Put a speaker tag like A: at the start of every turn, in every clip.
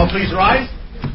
A: all please rise.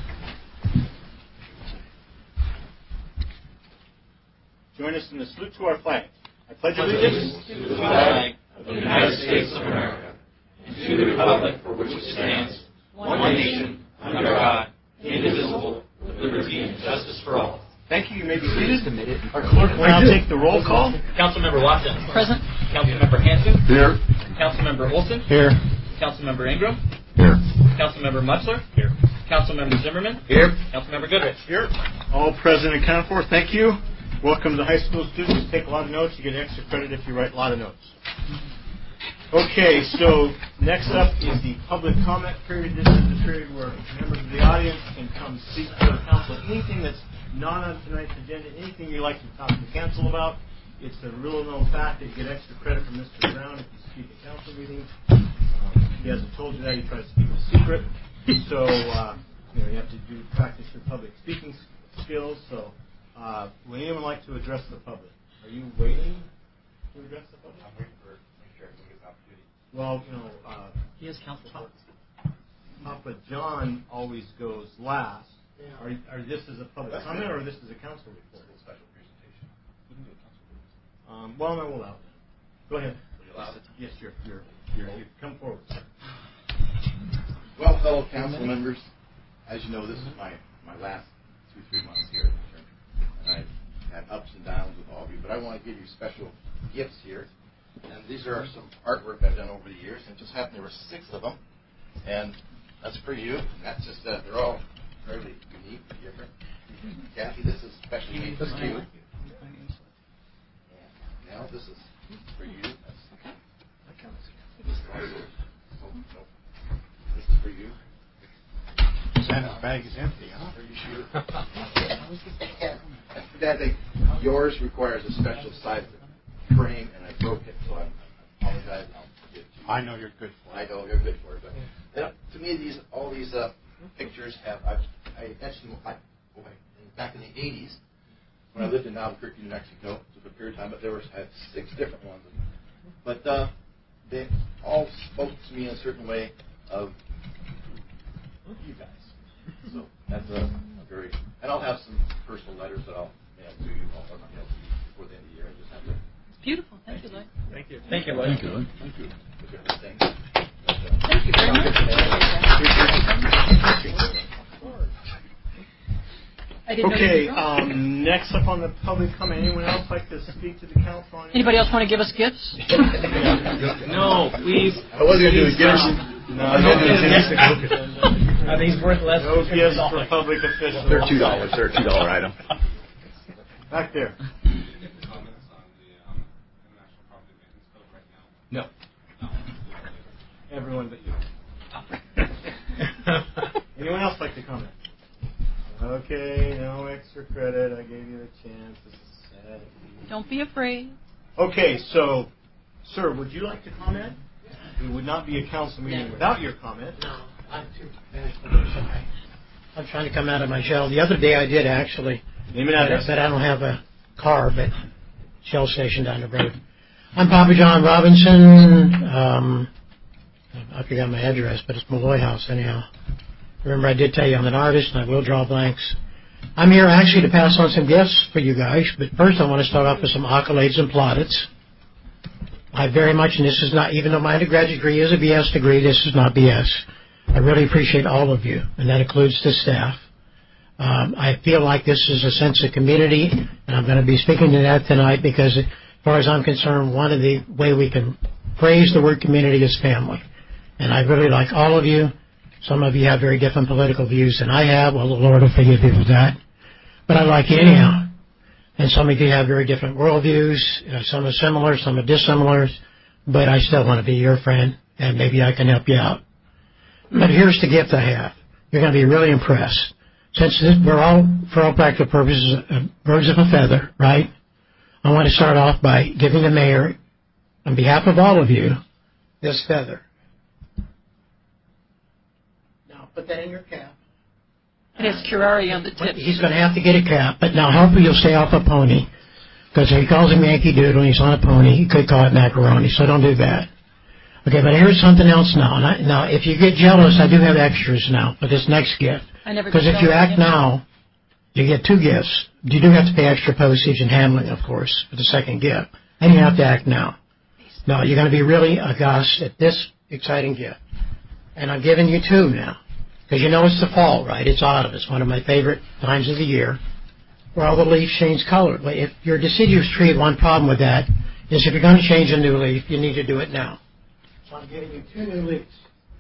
A: Join us in the salute to our flag. I pledge allegiance
B: to the flag of the United States of America and to the republic for which it stands, one nation, under God, indivisible, with liberty and justice for all.
A: Thank you. You may be seated. Our clerk will now take the roll call.
C: Councilmember Watson.
D: Present.
C: Councilmember Hanson.
E: Here.
C: Councilmember Olson.
E: Here.
C: Councilmember Ingram.
E: Here.
C: Councilmember Mutzler.
E: Here.
C: Councilmember Zimmerman.
E: Here.
C: Councilmember Goodrich.
A: Here. All present and accounted for. Thank you. Welcome to high school students. Take a lot of notes. You get extra credit if you write a lot of notes. Okay, so next up is the public comment period. This is the period where members of the audience can come speak to the council. Anything that's not on tonight's agenda, anything you'd like to talk to the council about, it's a real known fact that you get extra credit from Mr. Brown if you speak at council meetings. He hasn't told you that. He tries to keep it secret. So, you have to practice your public speaking skills. So, would anyone like to address the public? Are you waiting to address the public?
F: I'm waiting for Sheriff to get an opportunity.
A: Well,
C: he has council reports.
A: Papa John always goes last. Yeah. Are this is a public comment or this is a council report?
F: It's a special presentation.
C: We can do a council report.
A: Well, no, we'll allow that. Go ahead.
F: Will you allow it?
A: Yes, you come forward, sir.
F: Well, fellow council members, as you know, this is my last 2-3 months here. And I've had ups and downs with all of you, but I want to give you special gifts here. And these are some artwork I've done over the years, and it just happened there were 6 of them. And that's for you. And that's just, they're all fairly unique and different. Kathy, this is specially made for you. And now this is for you. This is for you.
E: Santa's bag is empty, huh?
F: Are you sure? Dad, yours requires a special size frame, and I broke it, so I apologize. I'll give it to you.
E: I know you're good for it.
F: I know you're good for it. But to me, all these pictures have I etched them back in the 80s when I lived in Albuquerque, New Mexico. It was a period of time, but I had 6 different ones. But they all spoke to me in a certain way of you guys. So that's a very, and I'll have some personal letters that I'll mail to you before the end of the year. I just have to.
D: It's beautiful. Thank you, Lloyd.
C: Thank you. Thank you, Lloyd.
E: Thank you, Lloyd. Thank you.
F: Thank
D: you very much.
A: Okay, next up on the public comment, anyone else like to speak to the council on
D: anybody else want to give us gifts?
C: No, please.
F: I wasn't going to do gifts.
A: No,
C: Are these worth less?
A: No gifts for public officials.
E: They're $2. They're a $2 item.
A: Back there.
F: Comments on the International Property Maintenance Code right now?
A: No. Everyone but you. Anyone else like to comment? Okay, no extra credit. I gave you a chance. This is sad.
D: Don't be afraid.
A: Okay, so, sir, would you like to comment? It would not be a council meeting without your comment.
G: No, I'm too shy. I'm trying to come out of my shell. The other day I did actually.
A: Name and address.
G: But I don't have a car, but Shell station down the road. I'm Papa John Robinson. I forgot my address, but it's Malloy House anyhow. Remember, I did tell you I'm an artist and I will draw blanks. I'm here actually to pass on some gifts for you guys, but first I want to start off with some accolades and plaudits. I very much, and this is not, even though my undergraduate degree is a BS degree, this is not BS. I really appreciate all of you, and that includes the staff. I feel like this is a sense of community, and I'm going to be speaking to that tonight because, as far as I'm concerned, one of the way we can phrase the word community is family. And I really like all of you. Some of you have very different political views than I have. Well, the Lord will forgive you for that. But I like you anyhow. And some of you have very different worldviews. Some are similar, some are dissimilar. But I still want to be your friend, and maybe I can help you out. But here's the gift I have. You're going to be really impressed. Since we're all, for all practical purposes, birds of a feather, right? I want to start off by giving the mayor, on behalf of all of you, this feather. Now, put that in your cap.
D: It has curare on the tip.
G: He's going to have to get a cap, but now hopefully you'll stay off a pony. Because if he calls him Yankee Doodle and he's on a pony, he could call it macaroni, so don't do that. Okay, but here's something else now. Now, if you get jealous, I do have extras now for this next gift.
D: I never
G: Because
D: get
G: if you
D: jealous
G: act
D: again.
G: now, you get 2 gifts. You do have to pay extra postage and handling, of course, for the second gift. And you have to act now. No, you're going to be really aghast at this exciting gift. And I'm giving you 2 now. Because you know it's the fall, right? It's autumn. It's one of my favorite times of the year, where all the leaves change color. But if your deciduous tree, one problem with that is if you're going to change a new leaf, you need to do it now. So I'm giving you 2 new leaves.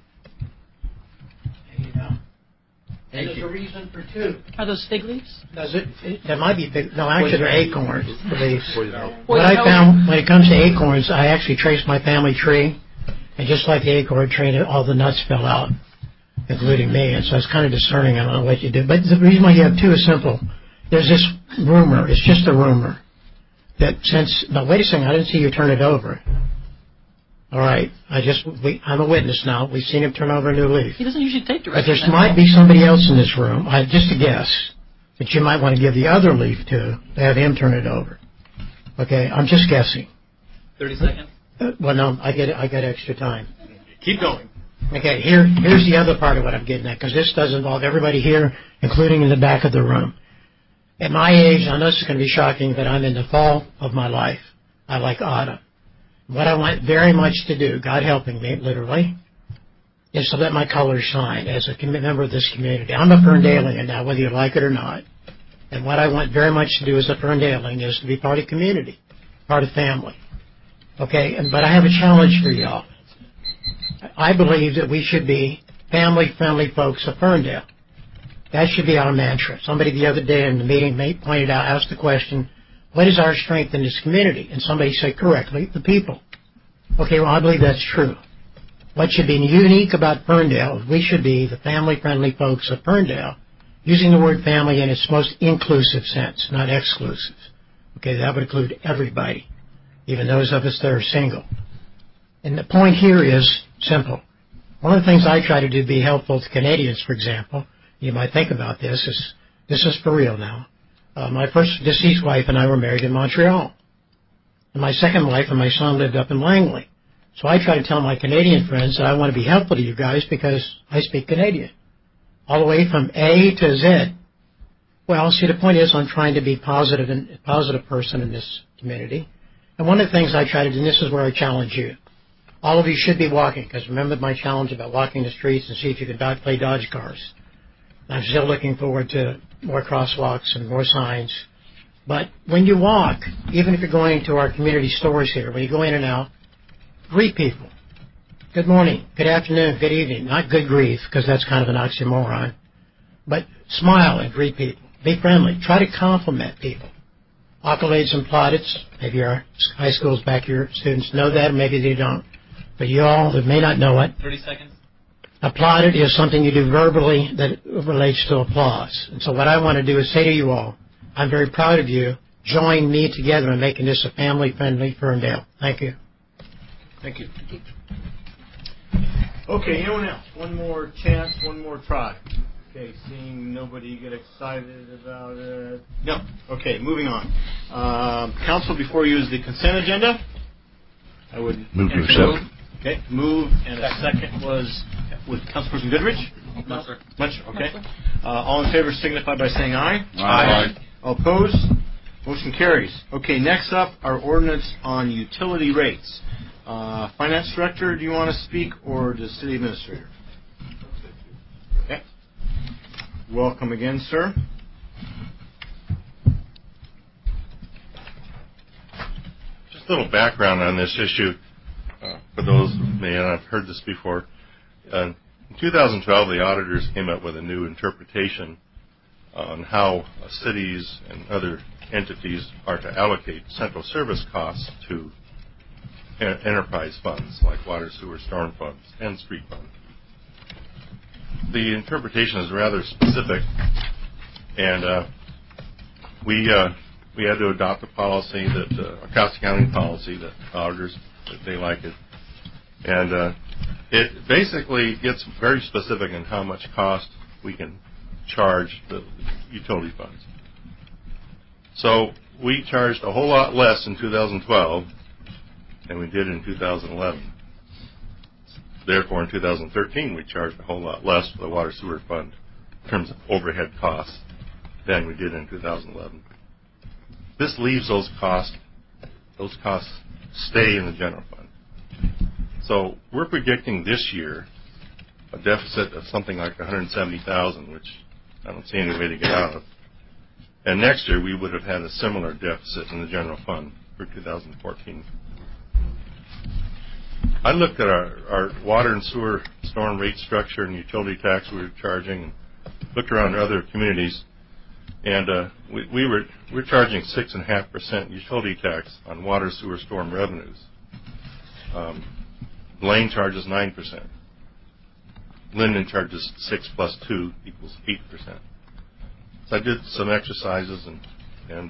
G: There you go. And there's a reason for 2.
D: Are those fig leaves?
G: Does it? That might be big. No, actually, they're acorns. The leaves. What
D: Poison
G: I
D: oak.
G: found when it comes to acorns, I actually traced my family tree, and just like the acorn tree, all the nuts fell out, including me. And so I was kind of discerning. I don't know what you do, but the reason why you have 2 is simple. There's this rumor. It's just a rumor that since. No, wait a second. I didn't see you turn it over. All right. I'm a witness now. We've seen him turn over a new leaf.
D: He doesn't usually take
G: But
D: directions.
G: there might be somebody else in this room, just a guess, that you might want to give the other leaf to have him turn it over. Okay, I'm just guessing.
C: 30 seconds.
G: Well, no, I get extra time.
A: Keep going.
G: Okay, here's the other part of what I'm getting at, because this does involve everybody here, including in the back of the room. At my age, I know this is going to be shocking, but I'm in the fall of my life. I like autumn. What I want very much to do, God helping me, literally, is to let my colors shine as a member of this community. I'm a Ferndalian now, whether you like it or not. And what I want very much to do as a Ferndalian is to be part of community, part of family. Okay, but I have a challenge for y'all. I believe that we should be family-friendly folks of Ferndale. That should be our mantra. Somebody the other day in the meeting pointed out, asked the question, what is our strength in this community? And somebody said correctly, the people. Okay, well, I believe that's true. What should be unique about Ferndale is we should be the family-friendly folks of Ferndale, using the word family in its most inclusive sense, not exclusive. Okay, that would include everybody, even those of us that are single. And the point here is simple. One of the things I try to do to be helpful to Canadians, for example, you might think about this is for real now. My first deceased wife and I were married in Montreal. And my second wife and my son lived up in Langley. So I try to tell my Canadian friends that I want to be helpful to you guys because I speak Canadian. All the way from A to Z. Well, see, the point is I'm trying to be a positive person in this community. And one of the things I try to do, and this is where I challenge you, all of you should be walking, because remember my challenge about walking the streets and see if you can play dodge cars. I'm still looking forward to more crosswalks and more signs. But when you walk, even if you're going to our community stores here, when you go in and out, greet people. Good morning, good afternoon, good evening. Not good grief, because that's kind of an oxymoron. But smile and greet people. Be friendly. Try to compliment people. Accolades and plaudits. Maybe our high schools back here students know that, or maybe they don't. But you all that may not know it,
C: 30 seconds.
G: applauded is something you do verbally that relates to applause. And so what I want to do is say to you all, I'm very proud of you. Join me together in making this a family-friendly Ferndale. Thank you.
A: Thank you. Okay, anyone else? One more chance, one more try. Okay, seeing nobody get excited about it. No. Okay, moving on. Council, before you is the consent agenda. I would
E: Move to accept.
A: Okay, move, and a second was with Councilperson Goodrich?
C: No, sir.
A: Much? Okay. All in favor signify by saying aye.
E: Aye.
A: All opposed? Motion carries. Okay, next up, our ordinance on utility rates. Finance Director, do you want to speak, or the City Administrator? Okay. Welcome again, sir.
H: Just a little background on this issue for those who may not have heard this before. In 2012, the auditors came up with a new interpretation on how cities and other entities are to allocate central service costs to enterprise funds like water, sewer, storm funds, and street funds. The interpretation is rather specific, and we had to adopt a policy that a cost accounting policy that auditors that they like it, and it basically gets very specific in how much cost we can charge the utility funds. So we charged a whole lot less in 2012 than we did in 2011. therefore, in 2013, we charged a whole lot less for the water sewer fund in terms of overhead costs than we did in 2011. This leaves those costs stay in the general fund. So we're predicting this year a deficit of something like $170,000, which I don't see any way to get out of. And next year we would have had a similar deficit in the general fund for 2014. I looked at our water and sewer storm rate structure and utility tax we were charging, and looked around other communities, and we're charging 6.5% utility tax on water, sewer, storm revenues. Blaine charges 9%. Linden charges 6 plus 2 equals 8%. So I did some exercises and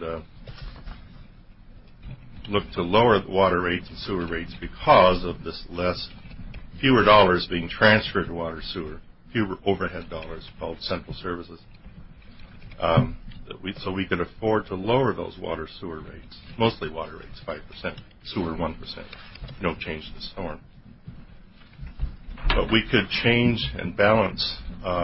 H: looked to lower the water rates and sewer rates because of this fewer dollars being transferred to water sewer, fewer overhead dollars called central services. So we could afford to lower those water sewer rates, mostly water rates 5%, sewer 1%, no change to the storm. But we could change and balance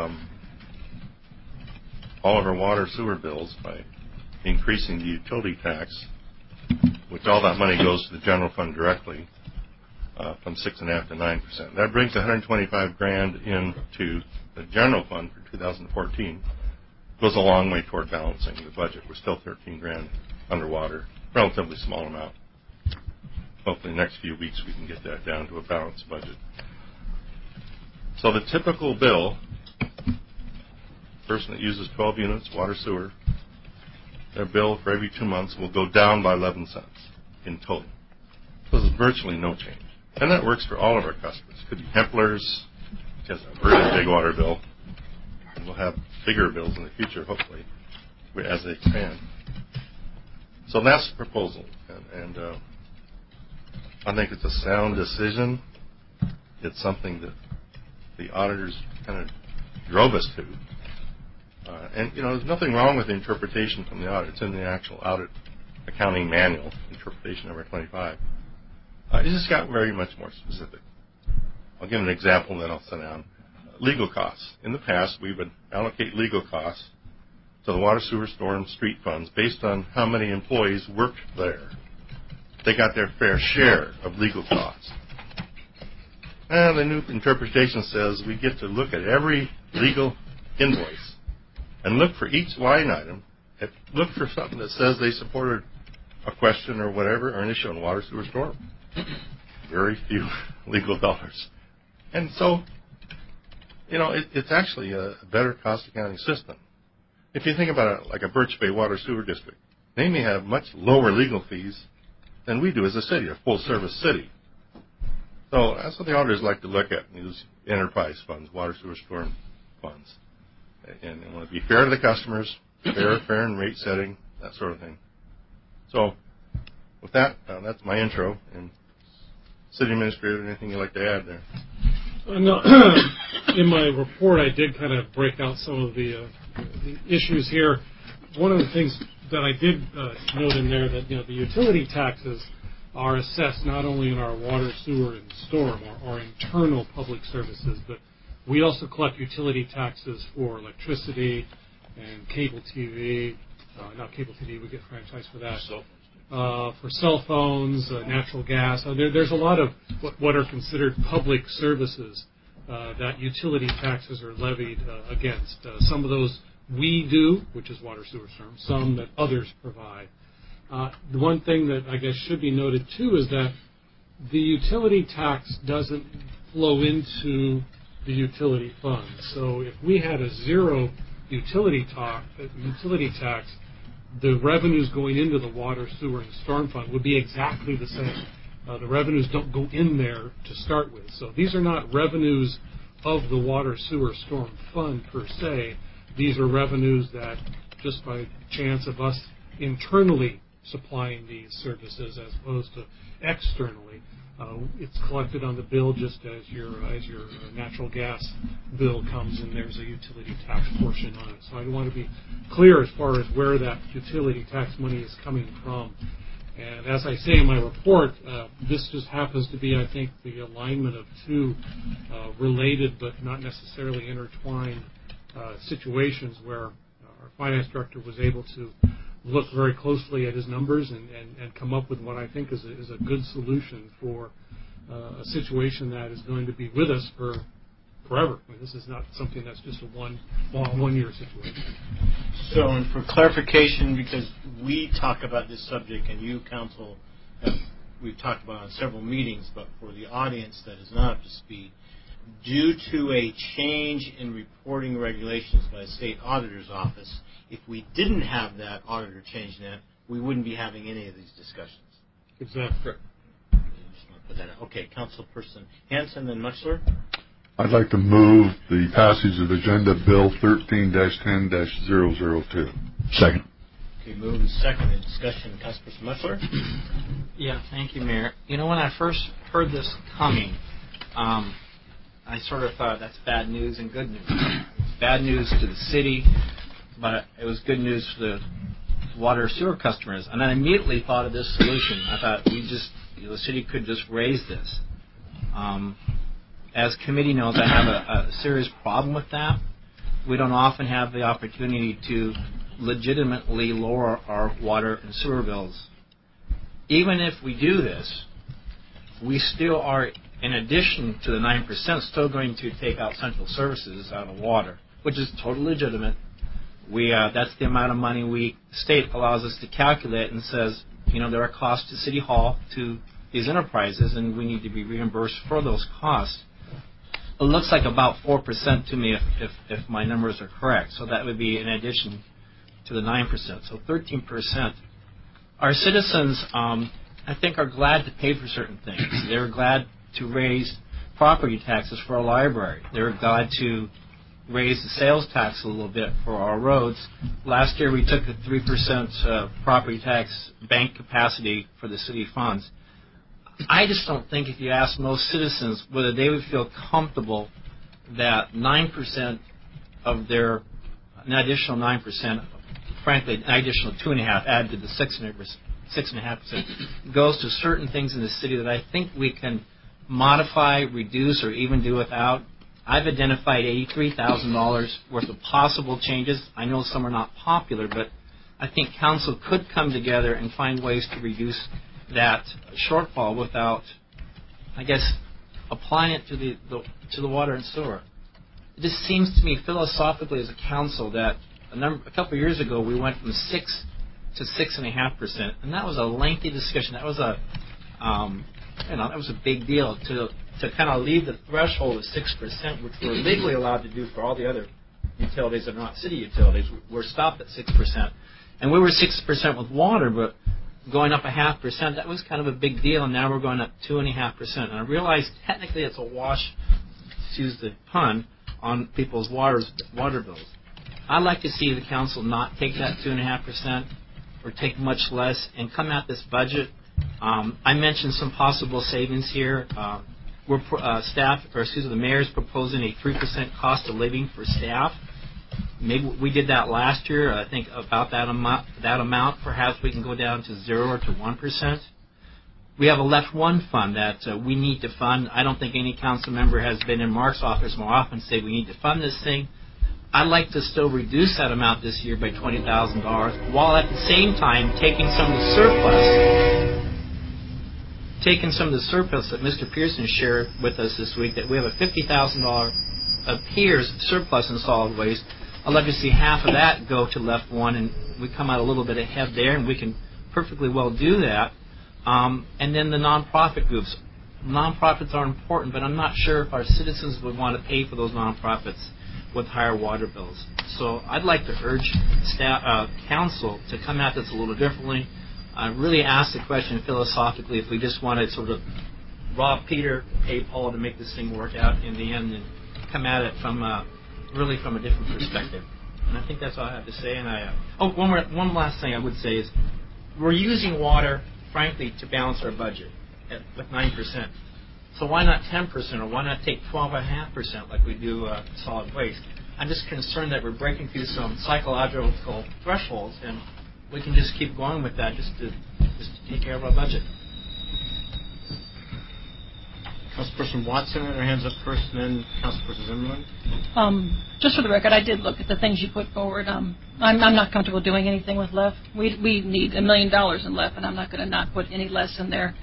H: all of our water sewer bills by increasing the utility tax, which all that money goes to the general fund directly, from 6.5% to 9%. That brings $125,000 into the general fund for 2014. Goes a long way toward balancing the budget. We're still $13,000 underwater, relatively small amount. Hopefully, in the next few weeks we can get that down to a balanced budget. So the typical bill, person that uses 12 units, water sewer, their bill for every 2 months will go down by 11 cents in total. So there's virtually no change. And that works for all of our customers. Could be Hemplers, which has a really big water bill. And we'll have bigger bills in the future, hopefully, as they expand. So that's the proposal. And I think it's a sound decision. It's something that the auditors kind of drove us to. And, there's nothing wrong with the interpretation from the audit. It's in the actual audit accounting manual, interpretation number 25. It just got very much more specific. I'll give an example, then I'll sit down. Legal costs. In the past, we would allocate legal costs to the water, sewer, storm, street funds based on how many employees worked there. They got their fair share of legal costs. And the new interpretation says we get to look at every legal invoice and look for each line item, look for something that says they supported a question or whatever, or an issue on water, sewer, storm. Very few legal dollars. And so, it's actually a better cost accounting system. If you think about it like a Birch Bay Water Sewer District, they may have much lower legal fees than we do as a city, a full-service city. So that's what the auditors like to look at, these enterprise funds, water, sewer, storm funds. And they want to be fair to the customers, fair in rate setting, that sort of thing. So with that, that's my intro. And City Administrator, anything you'd like to add there?
I: No, in my report, I did kind of break out some of the issues here. One of the things that I did note in there that the utility taxes are assessed not only in our water, sewer, and storm, our internal public services, but we also collect utility taxes for electricity and cable TV. Not cable TV, we get franchised for that. For cell phones, natural gas. There's a lot of what are considered public services that utility taxes are levied against. Some of those we do, which is water, sewer, storm. Some that others provide. The one thing that I guess should be noted, too, is that the utility tax doesn't flow into the utility fund. So if we had a zero utility tax, the revenues going into the water, sewer, and storm fund would be exactly the same. The revenues don't go in there to start with. So these are not revenues of the water, sewer, storm fund per se. These are revenues that, just by chance of us internally supplying these services as opposed to externally, it's collected on the bill just as your natural gas bill comes, and there's a utility tax portion on it. So I want to be clear as far as where that utility tax money is coming from. And as I say in my report, this just happens to be, I think, the alignment of two related but not necessarily intertwined situations where our finance director was able to look very closely at his numbers and come up with what I think is a good solution for a situation that is going to be with us for forever. I mean, this is not something that's just a one-year situation.
A: So, and for clarification, because we talk about this subject and you, counsel, we've talked about it on several meetings, but for the audience that is not up to speed, due to a change in reporting regulations by the state auditor's office, if we didn't have that auditor change that, we wouldn't be having any of these discussions.
I: Exactly.
A: Just want to put that out. Okay, Councilperson Hanson, then Mutchler.
J: I'd like to move the passage of Agenda Bill 13-10-002.
E: Second.
A: Okay, move and second. In discussion, Councilperson Mutchler.
C: Yeah, thank you, Mayor. You know, when I first heard this coming, I sort of thought that's bad news and good news. Bad news to the city, but it was good news for the water sewer customers. And I immediately thought of this solution. I thought the city could just raise this. As committee knows, I have a serious problem with that. We don't often have the opportunity to legitimately lower our water and sewer bills. Even if we do this, we still are, in addition to the 9%, still going to take out central services out of water, which is totally legitimate. That's the amount of money the state allows us to calculate and says, there are costs to City Hall, to these enterprises, and we need to be reimbursed for those costs. It looks like about 4% to me if my numbers are correct. So that would be in addition to the 9%. So 13%. Our citizens, I think, are glad to pay for certain things. They're glad to raise property taxes for our library. They're glad to raise the sales tax a little bit for our roads. Last year we took a 3% property tax bank capacity for the city funds. I just don't think if you ask most citizens whether they would feel comfortable that 9% of their, an additional 9%, frankly, an additional 2.5% added to the 6.5% goes to certain things in the city that I think we can modify, reduce, or even do without. I've identified $83,000 worth of possible changes. I know some are not popular, but I think council could come together and find ways to reduce that shortfall without, I guess, applying it to the water and sewer. It just seems to me philosophically as a council that a couple of years ago we went from 6 to 6.5%, and that was a lengthy discussion. That was that was a big deal to kind of leave the threshold of 6%, which we're legally allowed to do for all the other utilities that are not city utilities. We're stopped at 6%, and we were 6% with water, but going up 0.5%, that was kind of a big deal, and now we're going up 2.5%. And I realize technically it's a wash, excuse the pun, on people's water bills. I'd like to see the council not take that 2.5% or take much less and come at this budget. I mentioned some possible savings here. The mayor's proposing a 3% cost of living for staff. Maybe we did that last year. I think about that amount. Perhaps we can go down to 0 or to 1%. We have a Left One fund that we need to fund. I don't think any council member has been in Mark's office more often to say we need to fund this thing. I'd like to still reduce that amount this year by $20,000, while at the same time taking some of the surplus that Mr. Pearson shared with us this week, that we have a $50,000 appears surplus in solid waste. I'd like to see half of that go to Left One, and we come out a little bit ahead there, and we can perfectly well do that. And then the nonprofit groups. Nonprofits are important, but I'm not sure if our citizens would want to pay for those nonprofits with higher water bills. So I'd like to urge council to come at this a little differently. I really ask the question philosophically if we just want to sort of rob Peter, pay Paul to make this thing work out in the end, and come at it from really from a different perspective. And I think that's all I have to say. And one last thing I would say is we're using water, frankly, to balance our budget with 9%. So why not 10%, or why not take 12.5% like we do solid waste? I'm just concerned that we're breaking through some psychological thresholds, and we can just keep going with that just to take care of our budget.
A: Councilperson Watson had her hands up first, and then Councilperson Zimmerman.
D: Just for the record, I did look at the things you put forward. I'm not comfortable doing anything with LEF. We need $1 million in LEF, and I'm not going to not put any less in there.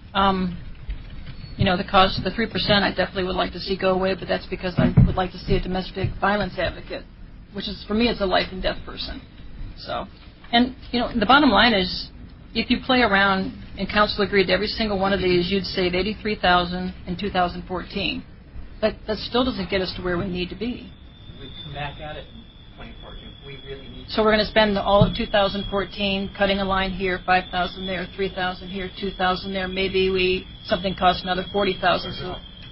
D: The cost, the 3%, I definitely would like to see go away, but that's because I would like to see a domestic violence advocate, which is, for me, it's a life and death person. So, and, the bottom line is, if you play around, and council agreed to every single one of these, you'd save $83,000 in 2014. That still doesn't get us to where we need to be.
C: We come back at it in 2014. We really need.
D: So we're going to spend all of 2014 cutting a line here, 5,000 there, 3,000 here, 2,000 there. Maybe something costs another 40,000. So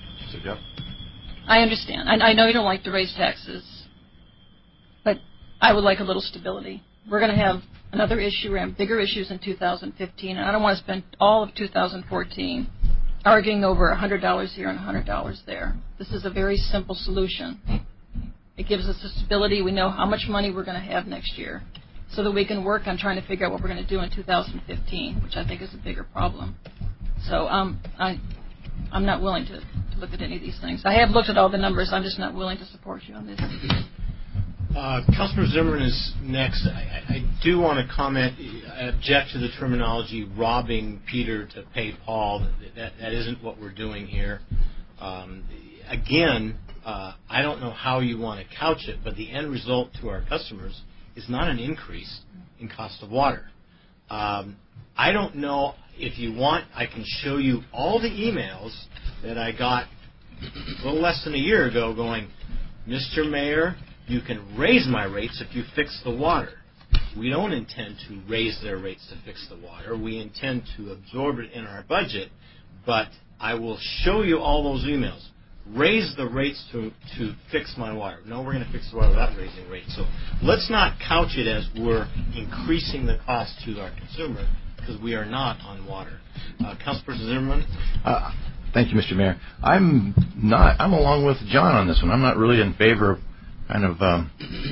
D: I understand. I know you don't like to raise taxes, but I would like a little stability. We're going to have another issue and bigger issues in 2015, and I don't want to spend all of 2014 arguing over $100 here and $100 there. This is a very simple solution. It gives us the stability. We know how much money we're going to have next year so that we can work on trying to figure out what we're going to do in 2015, which I think is a bigger problem. So I'm not willing to look at any of these things. I have looked at all the numbers. I'm just not willing to support you on this.
A: Councilor Zimmerman is next. I do want to comment. I object to the terminology robbing Peter to pay Paul. That isn't what we're doing here. Again, I don't know how you want to couch it, but the end result to our customers is not an increase in cost of water. I don't know if you want. I can show you all the emails that I got a little less than a year ago going, Mr. Mayor, you can raise my rates if you fix the water. We don't intend to raise their rates to fix the water. We intend to absorb it in our budget, but I will show you all those emails. Raise the rates to fix my water. No, we're going to fix the water without raising rates. So let's not couch it as we're increasing the cost to our consumer, because we are not on water. Councilperson Zimmerman?
F: Thank you, Mr. Mayor. I'm along with John on this one. I'm not really in favor of kind of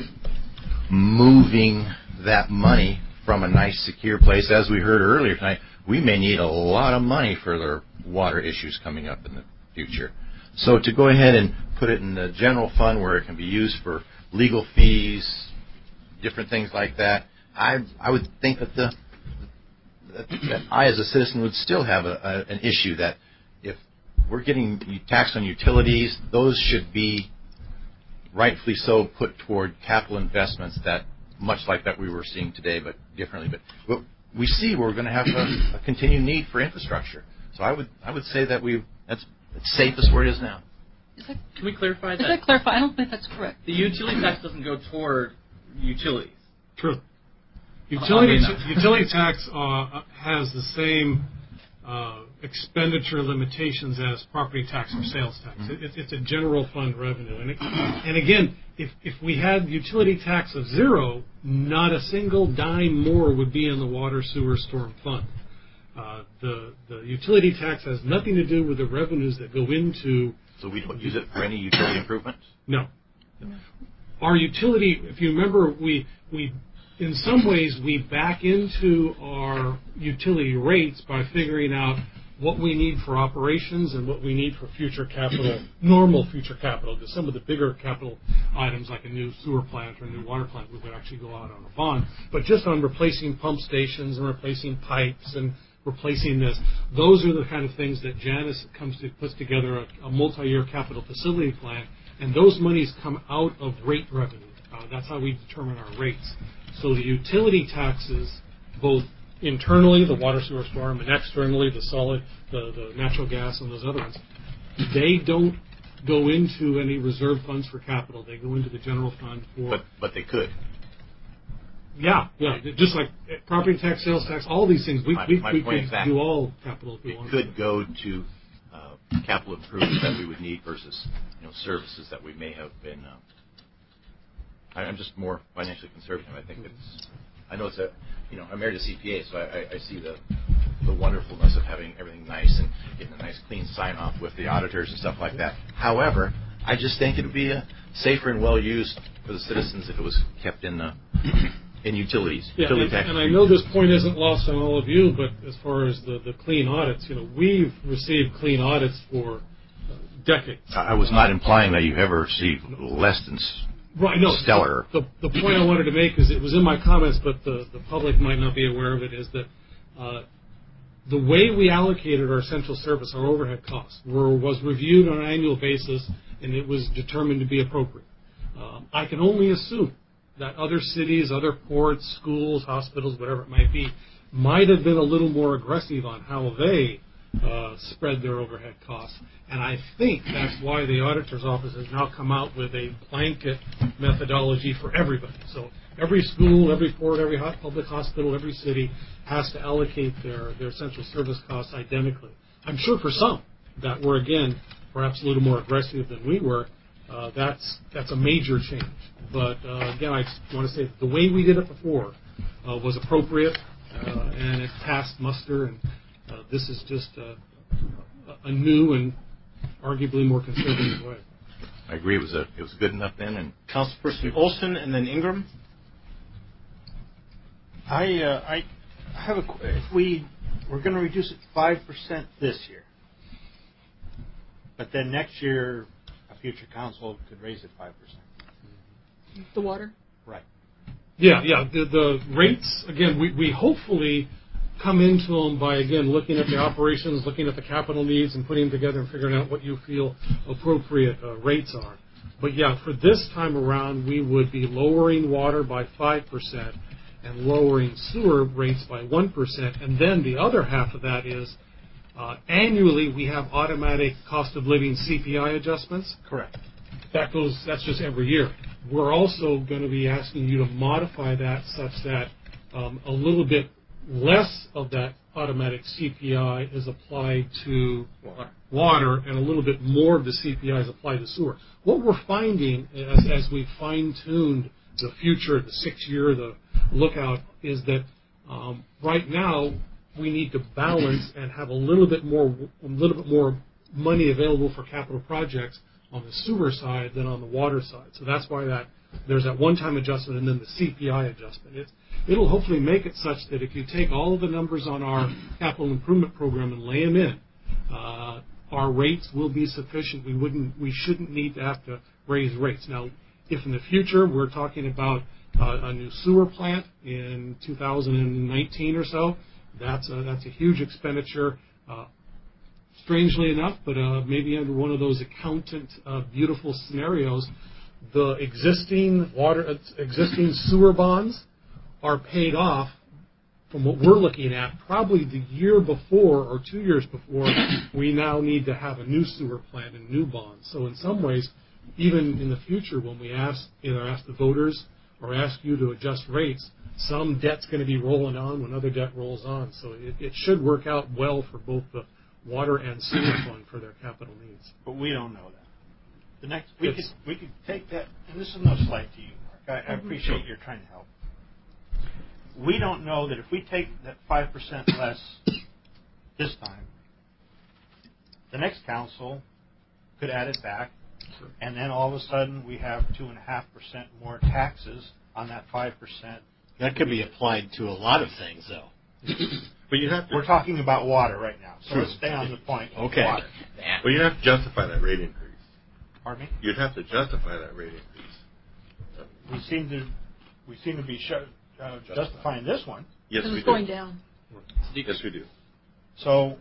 F: moving that money from a nice, secure place. As we heard earlier tonight, we may need a lot of money for the water issues coming up in the future. So to go ahead and put it in the general fund where it can be used for legal fees, different things like that, I would think that I, as a citizen, would still have an issue that if we're getting taxed on utilities, those should be rightfully so put toward capital investments that much like that we were seeing today, but differently. But we see we're going to have a continued need for infrastructure. So I would say that it's safest where it is now.
K: Can we clarify that?
D: Is that clarify? I don't think that's correct.
K: The utility tax doesn't go toward utilities.
I: True. Utility tax has the same expenditure limitations as property tax or sales tax. It's a general fund revenue. And again, if we had utility tax of zero, not a single dime more would be in the water, sewer, storm fund. The utility tax has nothing to do with the revenues that go into...
F: So we don't use it for any utility improvements?
I: No. Our utility, if you remember, we in some ways we back into our utility rates by figuring out what we need for operations and what we need for future capital, normal future capital, because some of the bigger capital items like a new sewer plant or a new water plant, we would actually go out on a bond. But just on replacing pump stations and replacing pipes and replacing this, those are the kind of things that Janice puts together a multi-year capital facility plan, and those monies come out of rate revenue. That's how we determine our rates. So the utility taxes, both internally, the water, sewer, storm, and externally, the natural gas and those other ones, they don't go into any reserve funds for capital. They go into the general fund for...
F: But they could.
I: Yeah. Just like property tax, sales tax, all these things. We could do all capital if we wanted.
F: It could go to capital improvements that we would need versus services that we may have been... I'm just more financially conservative. I know I'm married to CPA, so I see the wonderfulness of having everything nice and getting a nice clean sign off with the auditors and stuff like that. However, I just think it would be safer and well used for the citizens if it was kept in
E: in utilities.
I: Yeah,
E: utility tax.
I: and I know this point isn't lost on all of you, but as far as the clean audits, we've received clean audits for decades.
E: I was not implying that you ever received less than
I: right, no,
E: stellar.
I: The point I wanted to make is it was in my comments, but the public might not be aware of it, is that the way we allocated our central service, our overhead costs, was reviewed on an annual basis, and it was determined to be appropriate. I can only assume that other cities, other ports, schools, hospitals, whatever it might be, might have been a little more aggressive on how they spread their overhead costs. And I think that's why the auditor's office has now come out with a blanket methodology for everybody. So every school, every port, every public hospital, every city has to allocate their central service costs identically. I'm sure for some that were, again, perhaps a little more aggressive than we were, that's a major change. But again, I want to say that the way we did it before was appropriate, and it passed muster, and this is just a new and arguably more conservative way.
E: I agree. It was good enough then. And
A: Councilperson Olson and then Ingram.
L: I have if we're going to reduce it 5% this year, but then next year a future council could raise it 5%.
D: The water?
L: Right.
I: Yeah. The rates, again, we hopefully come into them by, again, looking at the operations, looking at the capital needs, and putting them together and figuring out what you feel appropriate rates are. But, yeah, for this time around, we would be lowering water by 5% and lowering sewer rates by 1%. And then the other half of that is annually we have automatic cost of living CPI adjustments.
L: Correct.
I: That's just every year. We're also going to be asking you to modify that such that a little bit less of that automatic CPI is applied to water and a little bit more of the CPI is applied to sewer. What we're finding as we fine-tuned the future, the 6-year, the lookout, is that right now we need to balance and have a little bit more money available for capital projects on the sewer side than on the water side. So that's why there's that one-time adjustment and then the CPI adjustment. It'll hopefully make it such that if you take all of the numbers on our capital improvement program and lay them in, our rates will be sufficient. We shouldn't need to have to raise rates. Now, if in the future we're talking about a new sewer plant in 2019 or so, that's a huge expenditure. Strangely enough, but maybe under one of those accountant beautiful scenarios, the existing sewer bonds are paid off from what we're looking at probably the year before or 2 years before we now need to have a new sewer plant and new bonds. So in some ways, even in the future when we either ask the voters or ask you to adjust rates, some debt's going to be rolling on when other debt rolls on. So it should work out well for both the water and sewer fund for their capital needs.
L: But we don't know that. We could take that, and this is no slight to you, Mark. I appreciate you're trying to help. We don't know that if we take that 5% less this time, the next council could add it back, and then all of a sudden we have 2.5% more taxes on that 5%.
A: That could be applied to a lot of things, though.
H: But you have to.
L: We're talking about water right now, so let's stay on the point.
A: Okay.
L: Water.
H: Well, you have to justify that rate increase.
L: Pardon me?
H: You'd have to justify that rate increase.
L: We seem to be justifying this one.
H: Yes, we do.
D: It's going down.
H: Yes, we do.
L: So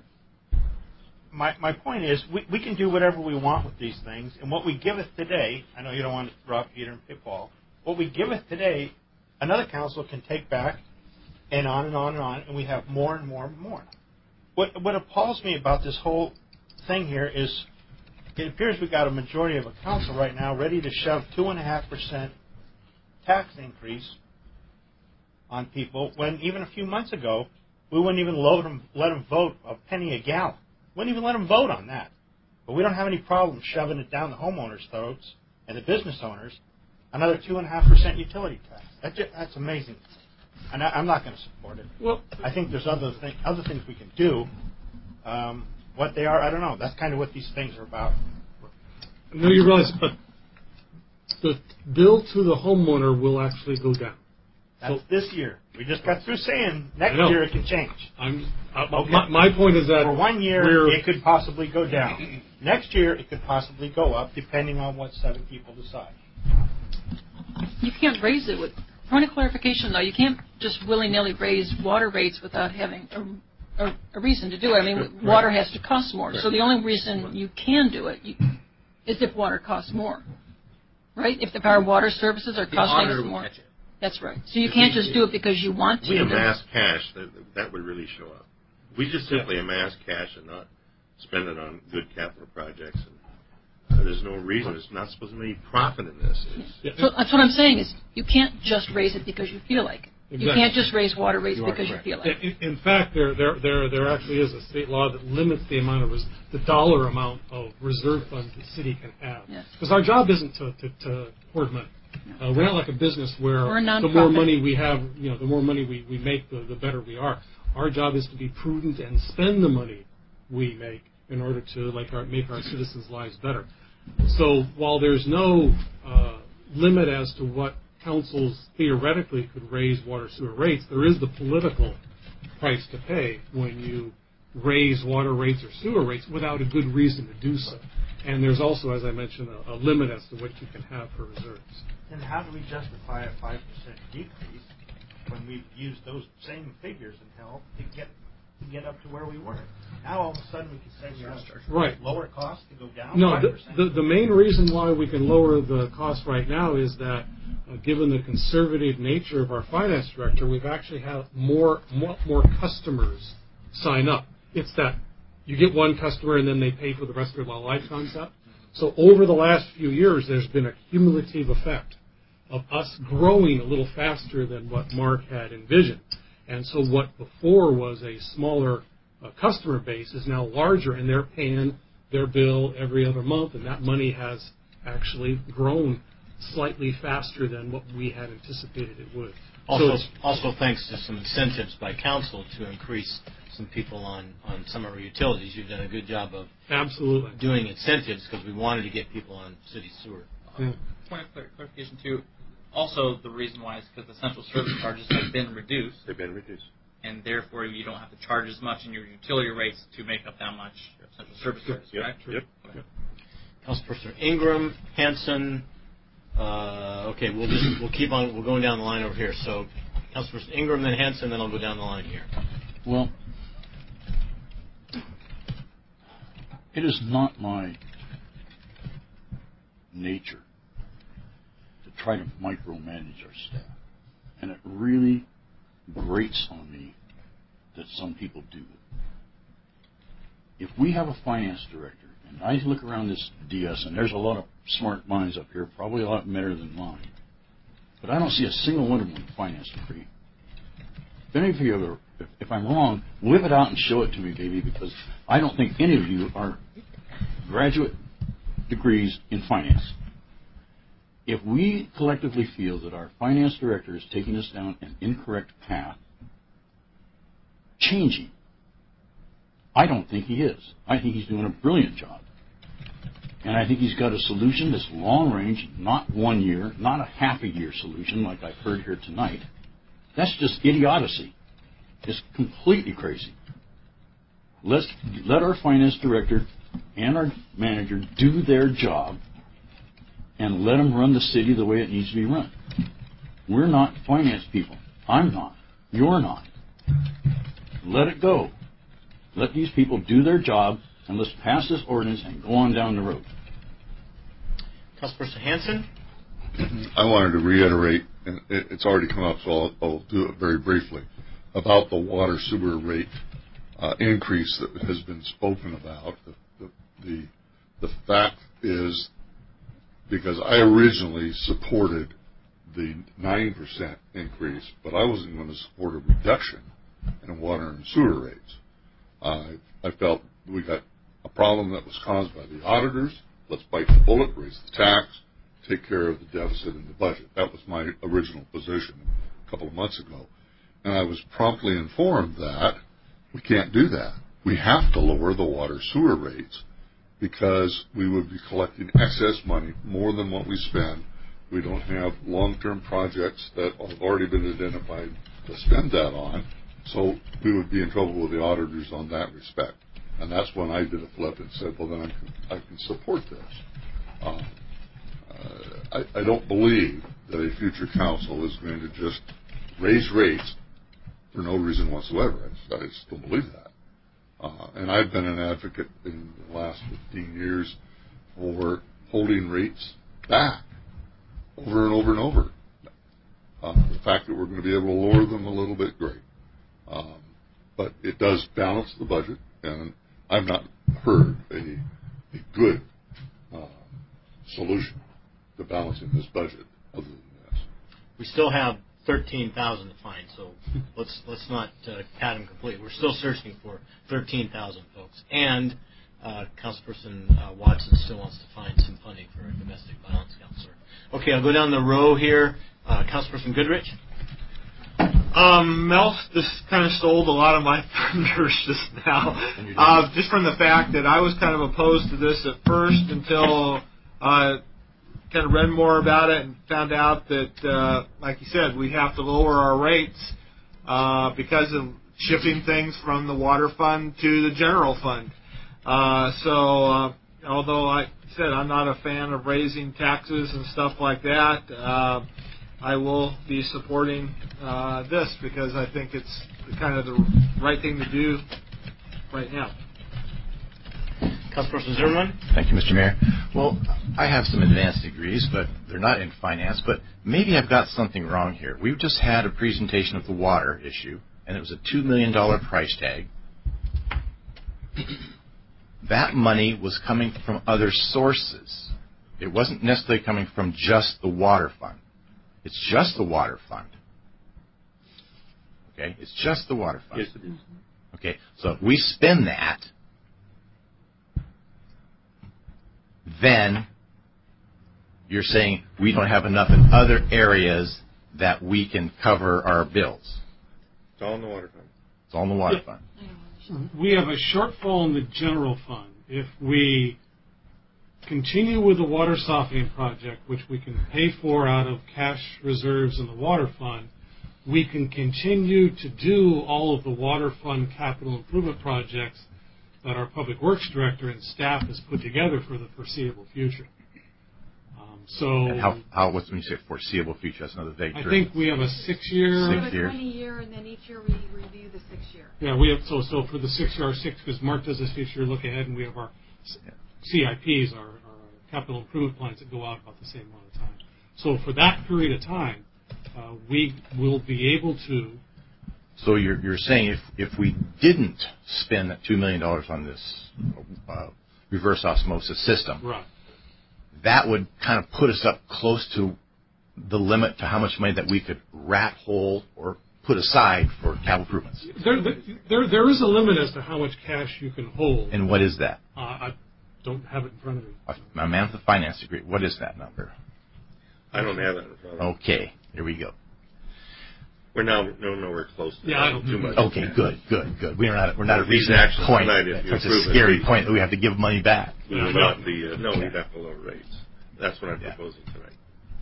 L: my point is we can do whatever we want with these things, and what we give it today, I know you don't want to throw out Peter and pick Paul, what we give it today, another council can take back and on and on and on, and we have more and more and more. What appalls me about this whole thing here is it appears we've got a majority of a council right now ready to shove 2.5% tax increase on people when even a few months ago we wouldn't even let them vote a penny a gallon. Wouldn't even let them vote on that. But we don't have any problem shoving it down the homeowners' throats and the business owners, another 2.5% utility tax. That's amazing. And I'm not going to support it. Well, I think there's other things we can do. What they are, I don't know. That's kind of what these things are about.
I: I know you realize, but the bill to the homeowner will actually go down.
L: That's this year. We just got through saying next year it could change.
I: My point is that
L: for 1 year it could possibly go down. Next year it could possibly go up, depending on what 7 people decide.
D: You can't raise it with. Point of clarification, though, you can't just willy-nilly raise water rates without having a reason to do it. I mean, water has to cost more. So the only reason you can do it is if water costs more, right? If our water services are costing us more. That's right. So you can't just do it because you want to.
M: We amass cash. That would really show up. We just simply amass cash and not spend it on good capital projects. And there's no reason. It's not supposed to be any profit in this.
D: So that's what I'm saying is you can't just raise it because you feel like it. Exactly. You can't just raise water rates because you feel like it.
I: In fact, there actually is a state law that limits the amount of the dollar amount of reserve funds the city can have. Because our job isn't to hoard money. We're not like a business where the more money we have, the more money we make, the better we are. Our job is to be prudent and spend the money we make in order to make our citizens' lives better. So while there's no limit as to what councils theoretically could raise water sewer rates, there is the political price to pay when you raise water rates or sewer rates without a good reason to do so. And there's also, as I mentioned, a limit as to what you can have for reserves.
L: Then how do we justify a 5% decrease when we've used those same figures in help to get up to where we were? Now all of a sudden we can say we have lower costs to go down 5%.
I: The main reason why we can lower the cost right now is that given the conservative nature of our finance director, we've actually had more customers sign up. It's that you get one customer and then they pay for the rest of their life concept. So over the last few years, there's been a cumulative effect of us growing a little faster than what Mark had envisioned. And so what before was a smaller customer base is now larger, and they're paying their bill every other month, and that money has actually grown slightly faster than what we had anticipated it would.
A: Also thanks to some incentives by council to increase some people on some of our utilities. You've done a good job of doing incentives because we wanted to get people on city sewer.
K: Point of clarification, too. Also, the reason why is because the central service charges have been reduced.
M: They've been reduced.
K: And therefore, you don't have to charge as much in your utility rates to make up that much central service charges, correct?
M: Yep.
K: Okay.
A: Councilperson Ingram, Hanson. Okay, we'll keep on. We're going down the line over here. So, Councilperson Ingram, then Hanson, then I'll go down the line here.
N: Well, it is not my nature to try to micromanage our staff, and it really grates on me that some people do it. If we have a finance director, and I look around this DS, and there's a lot of smart minds up here, probably a lot better than mine, but I don't see a single one of them with a finance degree. If any of you if I'm wrong, whip it out and show it to me, baby, because I don't think any of you are graduate degrees in finance. If we collectively feel that our finance director is taking us down an incorrect path, change him. I don't think he is. I think he's doing a brilliant job. And I think he's got a solution that's long range, not 1 year, not a half a year solution like I've heard here tonight. That's just idiocy. It's completely crazy. Let our finance director and our manager do their job and let them run the city the way it needs to be run. We're not finance people. I'm not. You're not. Let it go. Let these people do their job, and let's pass this ordinance and go on down the road.
A: Councilperson Hanson?
J: I wanted to reiterate, and it's already come up, so I'll do it very briefly, about the water sewer rate increase that has been spoken about. The fact is, because I originally supported the 9% increase, but I wasn't going to support a reduction in water and sewer rates. I felt we got a problem that was caused by the auditors. Let's bite the bullet, raise the tax, take care of the deficit in the budget. That was my original position a couple of months ago. And I was promptly informed that we can't do that. We have to lower the water sewer rates because we would be collecting excess money, more than what we spend. we don't have long-term projects that have already been identified to spend that on. So we would be in trouble with the auditors on that respect. And that's when I did a flip and said, well, then I can support this. I don't believe that a future council is going to just raise rates for no reason whatsoever. I just don't believe that. And I've been an advocate in the last 15 years for holding rates back over and over and over. The fact that we're going to be able to lower them a little bit, great. But it does balance the budget, and I've not heard a good solution to balancing this budget other than this.
A: We still have 13,000 to find, so let's not pat them completely. We're still searching for 13,000 folks, and Councilperson Watson still wants to find some funding for a domestic violence counselor. Okay, I'll go down the row here. Councilperson Goodrich.
O: Mel just kind of stole a lot of my thunders just now. Just from the fact that I was kind of opposed to this at first until kind of read more about it and found out that, like you said, we have to lower our rates because of shifting things from the water fund to the general fund. So although I said I'm not a fan of raising taxes and stuff like that, I will be supporting this because I think it's kind of the right thing to do right now.
A: Councilperson Zimmerman.
E: Thank you, Mr. Mayor. Well, I have some advanced degrees, but they're not in finance. But maybe I've got something wrong here. We've just had a presentation of the water issue, and it was a $2 million price tag. That money was coming from other sources. It wasn't necessarily coming from just the water fund. It's just the water fund. Okay? It's just the water fund.
M: Yes, it is.
E: Okay? So if we spend that, then you're saying we don't have enough in other areas that we can cover our bills.
M: It's all in the water fund.
E: It's all in the water fund.
I: We have a shortfall in the general fund. If we continue with the water softening project, which we can pay for out of cash reserves in the water fund, we can continue to do all of the water fund capital improvement projects that our Public Works Director and staff has put together for the foreseeable future.
E: And what's when you say foreseeable future? That's another vague term.
I: I think we have a 6 year.
P: We have a 20-year, and then each year we review the 6 year.
I: Yeah, we have so for the 6 year, because Mark does this 6 year look ahead, and we have our CIPs, our capital improvement plans that go out about the same amount of time. So for that period of time, we will be able to.
E: So you're saying if we didn't spend that $2 million on this reverse osmosis system,
I: right,
E: that would kind of put us up close to the limit to how much money that we could rat hole or put aside for capital improvements.
I: There is a limit as to how much cash you can hold.
E: And what is that?
I: I don't have it in front of me.
E: My man with the finance degree, what is that number?
M: I don't have that in front of me.
E: Okay, here we go.
M: We're nowhere close to
I: I
M: that.
I: don't
M: Too much.
E: Okay, good. We're not at
M: these
E: that
M: actions
E: point.
M: tonight, if you
E: That's a
M: approve it,
E: scary point that we have to give money back.
M: We would not be, we'd have to lower rates. That's what I'm proposing tonight.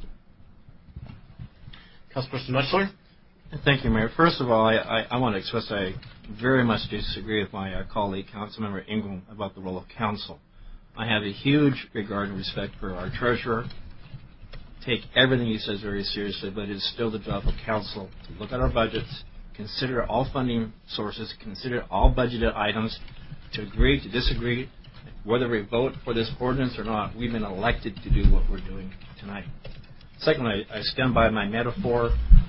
A: Councilperson Mutchler.
C: Thank you, Mayor. First of all, I want to express I very much disagree with my colleague, Councilmember Ingram, about the role of council. I have a huge regard and respect for our treasurer. Take everything he says very seriously, but it is still the job of council to look at our budgets, consider all funding sources, consider all budgeted items, to agree, to disagree, whether we vote for this ordinance or not. We've been elected to do what we're doing tonight. Secondly, I stand by my metaphor.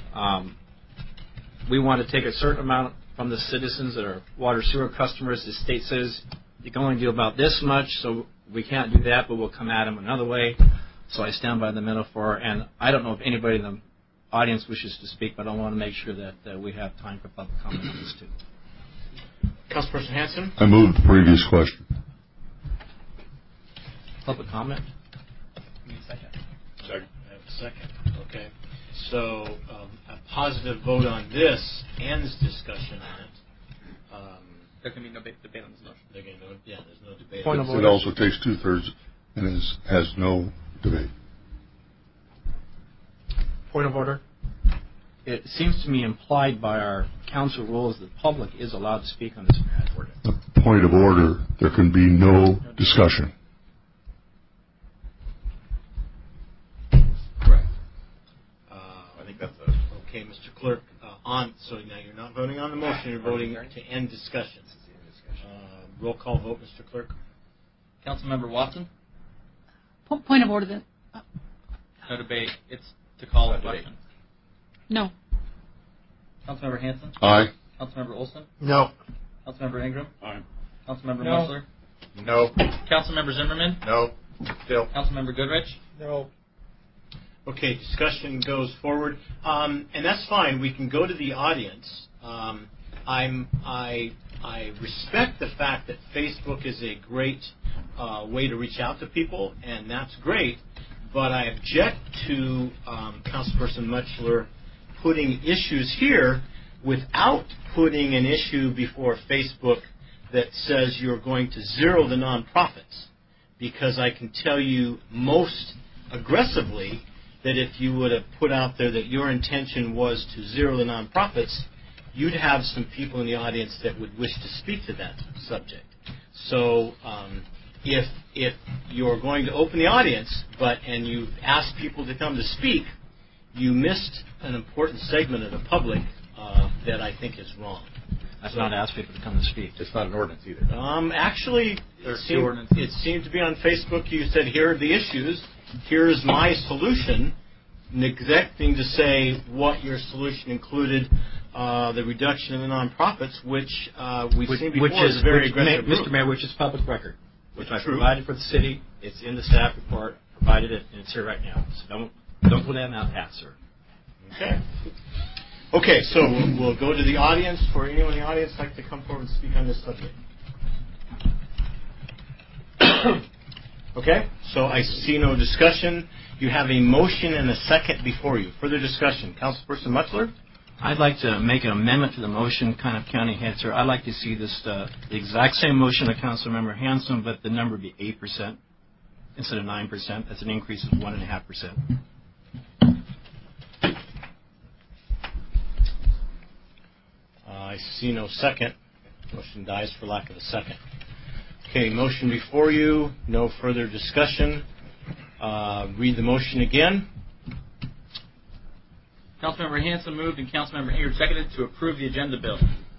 C: We want to take a certain amount from the citizens that are water sewer customers. The state says you can only do about this much, so we can't do that, but we'll come at them another way. So I stand by the metaphor, and I don't know if anybody in the audience wishes to speak, but I want to make sure that we have time for public comment on this too.
A: Councilperson Hanson.
J: I moved the previous question.
C: Public comment?
A: Second. I have a second. Okay. So a positive vote on this ends discussion on it.
K: There can be no debate on this motion.
A: There's no debate.
J: It also takes 2/3 and has no debate.
C: Point of order. It seems to me implied by our council rules that the public is allowed to speak on this ordinance.
J: Point of order. There can be no discussion.
A: Correct.
E: I think that's
A: okay, Mr. Clerk. So now you're not voting on the motion. You're voting to end discussion. Roll call vote, Mr. Clerk.
K: Councilmember Watson?
D: Point of order then.
K: No debate. It's to call a question.
D: No.
K: Councilmember Hanson?
J: Aye.
K: Councilmember Olson?
L: No.
K: Councilmember Ingram?
N: Aye.
K: Councilmember
L: No.
K: Mussler?
E: No.
K: Councilmember Zimmerman?
E: No. Still.
K: Councilmember Goodrich?
L: No.
A: Okay, discussion goes forward, and that's fine. We can go to the audience. I respect the fact that Facebook is a great way to reach out to people, and that's great. But I object to Councilperson Muchler putting issues here without putting an issue before Facebook that says you're going to zero the nonprofits. Because I can tell you most aggressively that if you would have put out there that your intention was to zero the nonprofits, you'd have some people in the audience that would wish to speak to that subject. So if you're going to open the audience and you've asked people to come to speak, you missed an important segment of the public that I think is wrong.
C: That's not ask people to come to speak.
E: It's not an ordinance either.
A: Actually, it seemed to be on Facebook. You said, here are the issues. Here's my solution, neglecting to say what your solution included, the reduction in the nonprofits, which we've seen before is very aggressive.
C: Mr. Mayor, which is public record, which I
A: True.
C: provided for the city. It's in the staff report. Provided it, and it's here right now. So don't go down that path, sir.
A: Okay. Okay, so we'll go to the audience. For anyone in the audience like to come forward and speak on this subject. Okay, so I see no discussion. You have a motion and a second before you. Further discussion. Councilperson Muchler?
C: I'd like to make an amendment to the motion, kind of county head, sir. I'd like to see this the exact same motion of Councilmember Hanson, but the number be 8% instead of 9%. That's an increase of 1.5%.
A: I see no second. Motion dies for lack of a second. Okay, motion before you. No further discussion. Read the motion again.
K: Councilmember Hanson moved and Councilmember Ingram seconded to approve the agenda bill.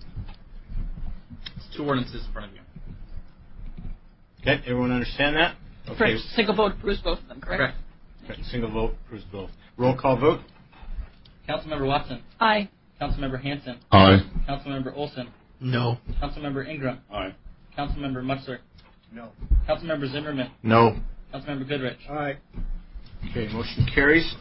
K: It's two ordinances in front of you.
A: Okay, everyone understand that? Okay.
D: Correct. Single vote approves both of them, correct?
A: Okay, single vote approves both. Roll call vote.
K: Councilmember Watson?
D: Aye.
K: Councilmember Hanson?
J: Aye.
K: Councilmember Olson?
G: No.
K: Councilmember Ingram?
N: Aye.
K: Councilmember Mutzler?
L: No.
K: Councilmember Zimmerman?
E: No.
K: Councilmember Goodrich?
L: Aye.
A: Okay, motion carries.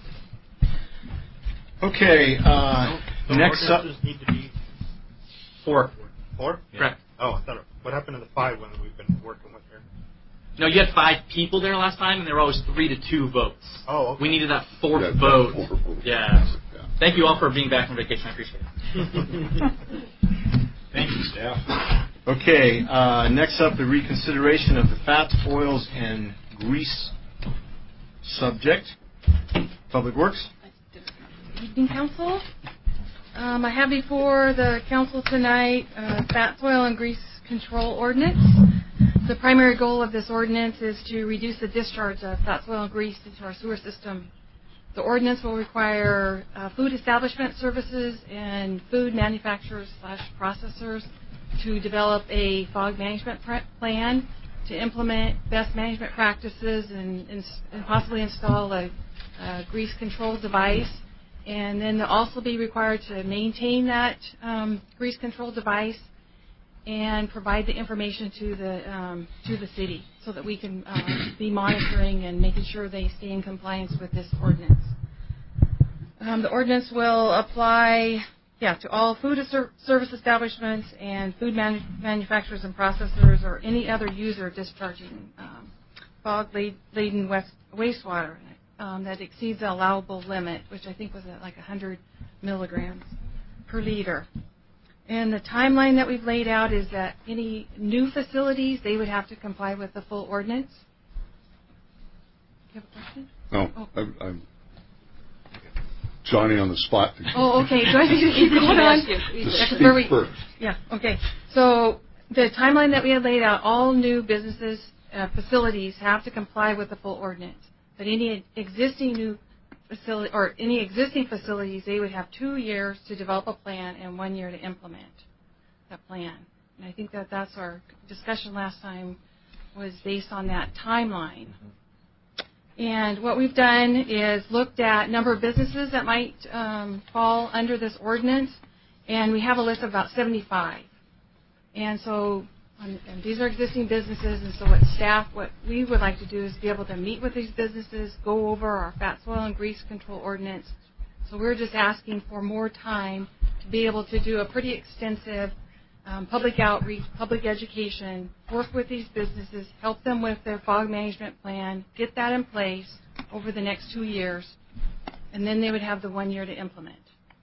A: Okay, next up.
L: Need to be
K: 4.
L: 4?
K: Correct.
L: Oh, I thought what happened to the 5 one that we've been working with here?
K: No, you had 5 people there last time, and there were always 3-2 votes.
L: Oh, okay.
K: We needed that 4th vote. Yeah. Thank you all for being back from vacation. I appreciate it.
A: Thank you, staff. Okay, next up, the reconsideration of the fats, oils, and grease subject. Public Works.
P: Evening, Council. I have before the Council tonight fats, oil, and grease control ordinance. The primary goal of this ordinance is to reduce the discharge of fats, oil, and grease into our sewer system. The ordinance will require food establishment services and food manufacturers / processors to develop a FOG management plan to implement best management practices and possibly install a grease control device. And then they'll also be required to maintain that grease control device and provide the information to the city so that we can be monitoring and making sure they stay in compliance with this ordinance. The ordinance will apply to all food service establishments and food manufacturers and processors or any other user discharging fog-laden wastewater that exceeds the allowable limit, which I think was at like 100 milligrams per liter. And the timeline that we've laid out is that any new facilities, they would have to comply with the full ordinance. Do you have a question?
J: No, Johnny on the spot.
P: Oh, okay. Do I need to keep going on?
J: Speak first.
P: Yeah, okay. So the timeline that we had laid out, all new businesses, facilities have to comply with the full ordinance. But any existing new facility or any existing facilities, they would have 2 years to develop a plan and 1 year to implement that plan. And I think that that's our discussion last time was based on that timeline. And what we've done is looked at number of businesses that might fall under this ordinance, and we have a list of about 75. And so and these are existing businesses, and so what we would like to do is be able to meet with these businesses, go over our fat, soil, and grease control ordinance. So we're just asking for more time to be able to do a pretty extensive public outreach, public education, work with these businesses, help them with their fog management plan, get that in place over the next 2 years, and then they would have the 1 year to implement.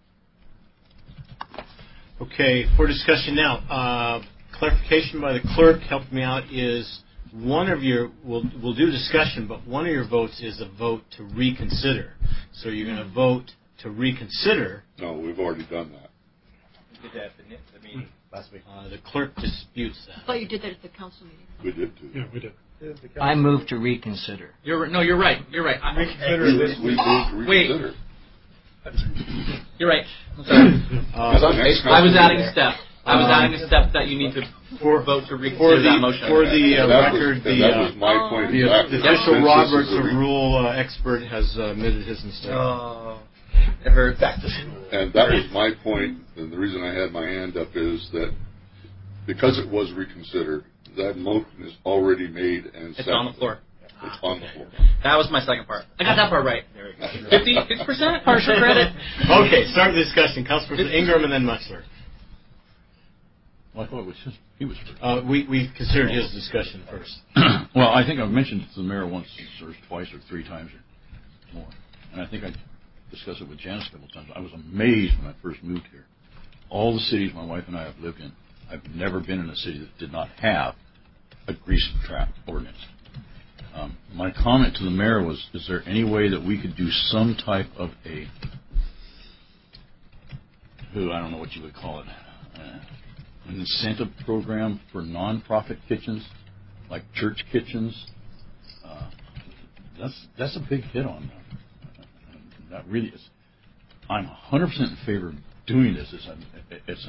A: Okay, for discussion now. Clarification by the clerk helped me out is one of your, we'll do discussion, but one of your votes is a vote to reconsider. So you're going to vote to reconsider.
J: No, we've already done that.
B: We did that at the meeting last week.
A: The clerk disputes that.
D: I thought you did that at the council meeting.
J: We did too.
I: Yeah, we did.
C: I move to reconsider.
K: You're right. You're right.
J: We moved to reconsider.
K: Wait. You're right. I'm sorry. I was adding a step. That you need to vote to reconsider that motion.
A: For the record, the official Roberts of Rule expert has admitted his mistake.
K: It hurts.
J: And that was my point, and the reason I had my hand up is that because it was reconsidered, that motion is already made and
K: it's on the floor.
J: It's on the floor.
K: That was my second part. I got that part right. There we go. 50% partial credit.
A: Okay, start the discussion. Councilperson Ingram and then Mutzler.
N: Well, I thought he was first.
A: We considered his discussion first.
N: Well, I think I've mentioned it to the mayor once or twice or 3 times or more. And I think I discussed it with Janice a couple of times. I was amazed when I first moved here. All the cities my wife and I have lived in, I've never been in a city that did not have a grease trap ordinance. My comment to the mayor was, is there any way that we could do some type of I don't know what you would call it, an incentive program for nonprofit kitchens, like church kitchens? That's a big hit on them. That really is. I'm 100% in favor of doing this. It's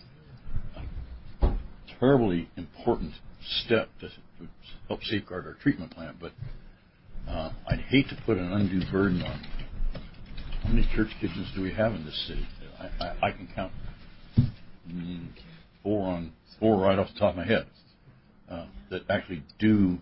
N: a terribly important step to help safeguard our treatment plant, but I'd hate to put an undue burden on. How many church kitchens do we have in this city? I can count 4 right off the top of my head that actually do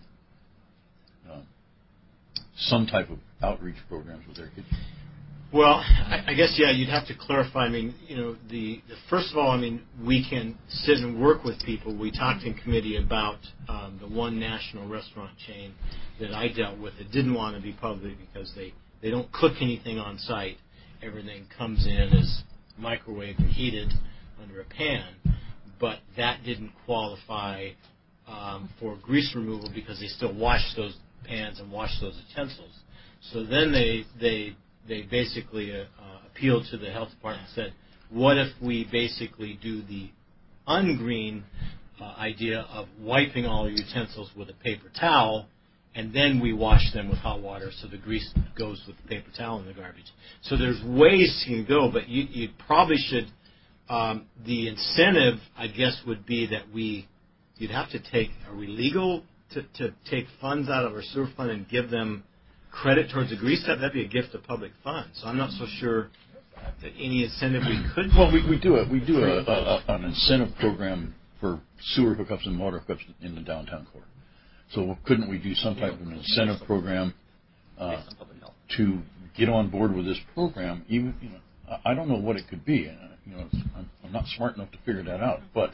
N: some type of outreach programs with their kitchens.
A: Well, I guess, yeah, you'd have to clarify. I mean, the first of all, I mean, we can sit and work with people. We talked in committee about the one national restaurant chain that I dealt with that didn't want to be public because they don't cook anything on site. Everything comes in as microwave and heated under a pan. But that didn't qualify for grease removal because they still wash those pans and wash those utensils. So then they basically appealed to the health department and said, what if we basically do the ungreen idea of wiping all your utensils with a paper towel, and then we wash them with hot water so the grease goes with the paper towel in the garbage. So there's ways you can go, but you probably should, the incentive, I guess, would be that you'd have to take, are we legal to take funds out of our sewer fund and give them credit towards a grease trap? That'd be a gift of public funds. So I'm not so sure that any incentive we could.
N: Well, we do an incentive program for sewer hookups and water hookups in the downtown core. So couldn't we do some type of an incentive program to get on board with this program? Even I don't know what it could be. I'm not smart enough to figure that out. But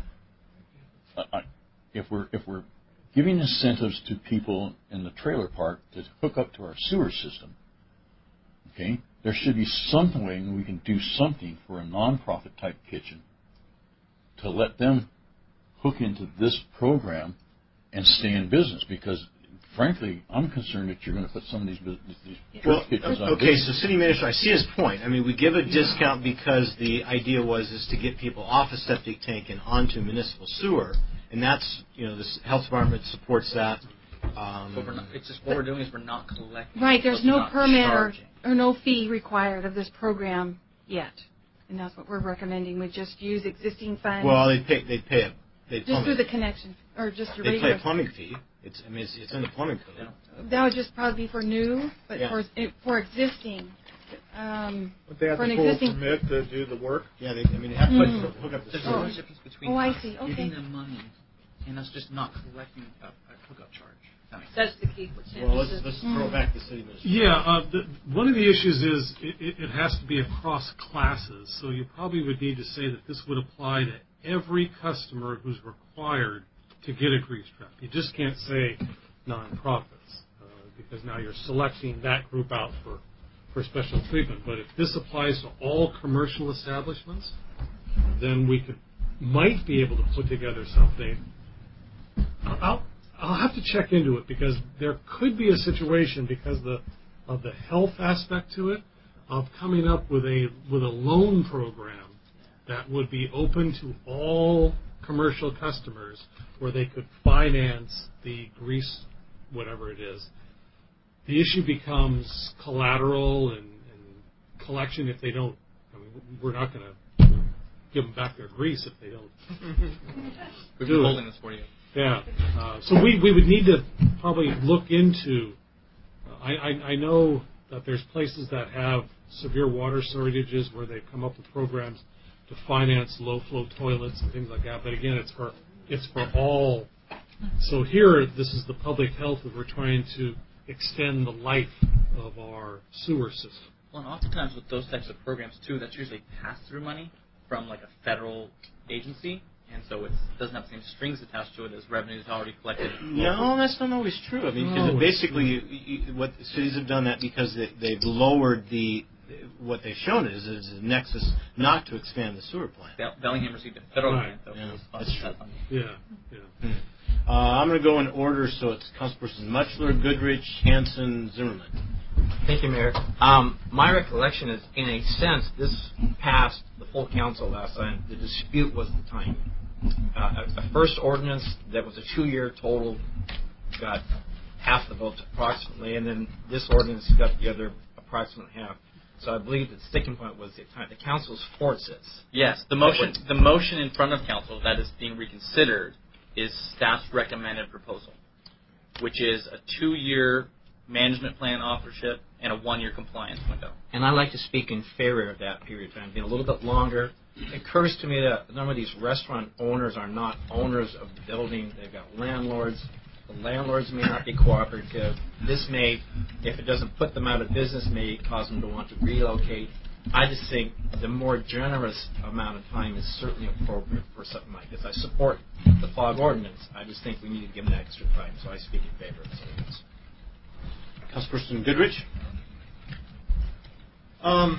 N: if we're giving incentives to people in the trailer park to hook up to our sewer system, okay, there should be something we can do something for a nonprofit type kitchen to let them hook into this program and stay in business, because frankly, I'm concerned that you're going to put some of these
A: Well,
N: kitchens on
A: okay, so City Manager, I see his point. I mean, we give a discount because the idea is to get people off a septic tank and onto municipal sewer, and that's, the health department supports that.
K: It's just what we're doing is we're not collecting.
P: Right, there's no permit
K: charging.
P: or no fee required of this program yet, and that's what we're recommending. We just use existing funds.
A: Well, they'd pay
P: just through the connection or just a regular.
A: They pay a plumbing fee. It's in the plumbing code.
P: That would just probably be for new, but for existing.
O: But they have
P: for
O: to
P: an
O: pull
P: existing
O: a permit to do the work.
A: Yeah, they have to hook up the
K: There's
A: sewer.
K: a difference between
P: I see. Okay.
K: giving them money and us just not collecting a hookup charge.
D: That's the key.
A: Well, let's throw back the City Manager.
I: Yeah, one of the issues is it has to be across classes, so you probably would need to say that this would apply to every customer who's required to get a grease trap. You just can't say nonprofits because now you're selecting that group out for special treatment. But if this applies to all commercial establishments, then we might be able to put together something. I'll have to check into it because there could be a situation because of the health aspect to it of coming up with a loan program that would be open to all commercial customers where they could finance the grease, whatever it is. The issue becomes collateral and collection if they don't. I mean, we're not going to give them back their grease if they don't.
K: We've been holding this for you.
I: Yeah. So we would need to probably look into. I know that there's places that have severe water shortages where they've come up with programs to finance low flow toilets and things like that. But again, it's for all. So here, this is the public health that we're trying to extend the life of our sewer system.
K: Well, and oftentimes with those types of programs too, that's usually pass-through money from like a federal agency, and so it doesn't have the same strings attached to it as revenues already collected.
A: No, that's not always true. I mean, because basically, what cities have done that because they've lowered what they've shown is a nexus not to expand the sewer plant.
K: Bellingham received a federal grant, though.
A: Yeah,
K: that's true.
I: Yeah.
A: I'm going to go in order, so it's Councilperson Mutchler, Goodrich, Hanson, Zimmerman.
C: Thank you, Mayor. My recollection is, in a sense, this passed the full council last time. The dispute was the timing. A first ordinance that was a 2-year total got half the votes approximately, and then this ordinance got the other approximately half. So I believe the sticking point was the time. The council supports this.
K: Yes, the motion in front of council that is being reconsidered is staff's recommended proposal, which is a 2-year management plan authorship and a 1-year compliance window.
C: And I'd like to speak in favor of that period of time, being a little bit longer. It occurs to me that a number of these restaurant owners are not owners of the building. They've got landlords. The landlords may not be cooperative. This may, if it doesn't put them out of business, may cause them to want to relocate. I just think the more generous amount of time is certainly appropriate for something like this. I support the fog ordinance. I just think we need to give them extra time, so I speak in favor of this ordinance.
A: Councilperson Goodrich?
O: I'm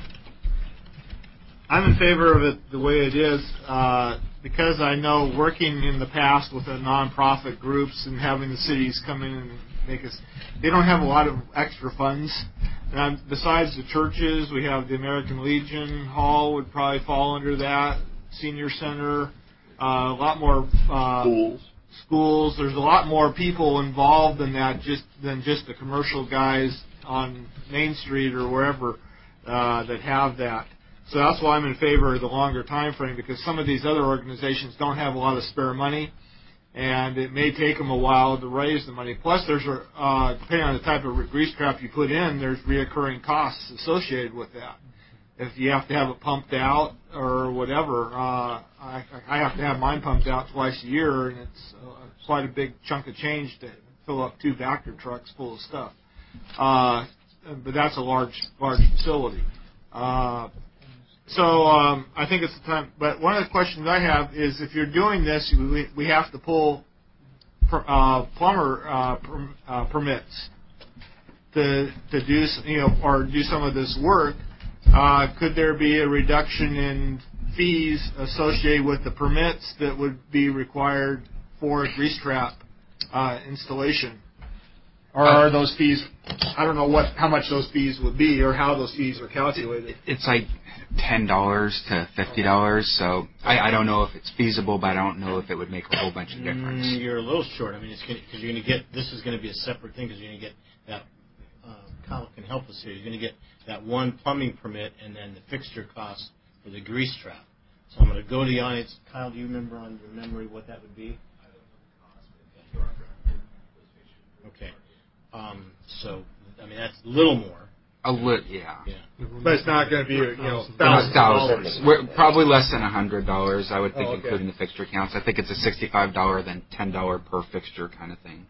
O: in favor of it the way it is because I know working in the past with the nonprofit groups and having the cities come in and make us, they don't have a lot of extra funds. And besides the churches, we have the American Legion Hall would probably fall under that, senior center, a lot more schools. There's a lot more people involved in that than just the commercial guys on Main Street or wherever that have that. So that's why I'm in favor of the longer time frame, because some of these other organizations don't have a lot of spare money, and it may take them a while to raise the money. Plus, there's depending on the type of grease trap you put in, there's reoccurring costs associated with that. If you have to have it pumped out or whatever, I have to have mine pumped out twice a year, and it's quite a big chunk of change to fill up 2 Vector trucks full of stuff. But that's a large facility. So I think it's the time. But one of the questions I have is, if you're doing this, we have to pull plumber permits to do, or do some of this work. Could there be a reduction in fees associated with the permits that would be required for a grease trap installation? Or are those fees? I don't know how much those fees would be, or how those fees are calculated.
Q: It's like $10 to $50. So I don't know if it's feasible, but I don't know if it would make a whole bunch of difference.
A: You're a little short. I mean, because you're going to get, this is going to be a separate thing, because you're going to get that. Kyle can help us here. You're going to get that one plumbing permit and then the fixture cost for the grease trap. So I'm going to go to the audience. Kyle, do you remember on your memory what that would be? Okay. So, I mean, that's a little more.
Q: Yeah.
O: But it's not going to be, thousands.
Q: We're probably less than $100, I would think, including the fixture counts. I think it's a $65, then $10 per fixture kind of thing.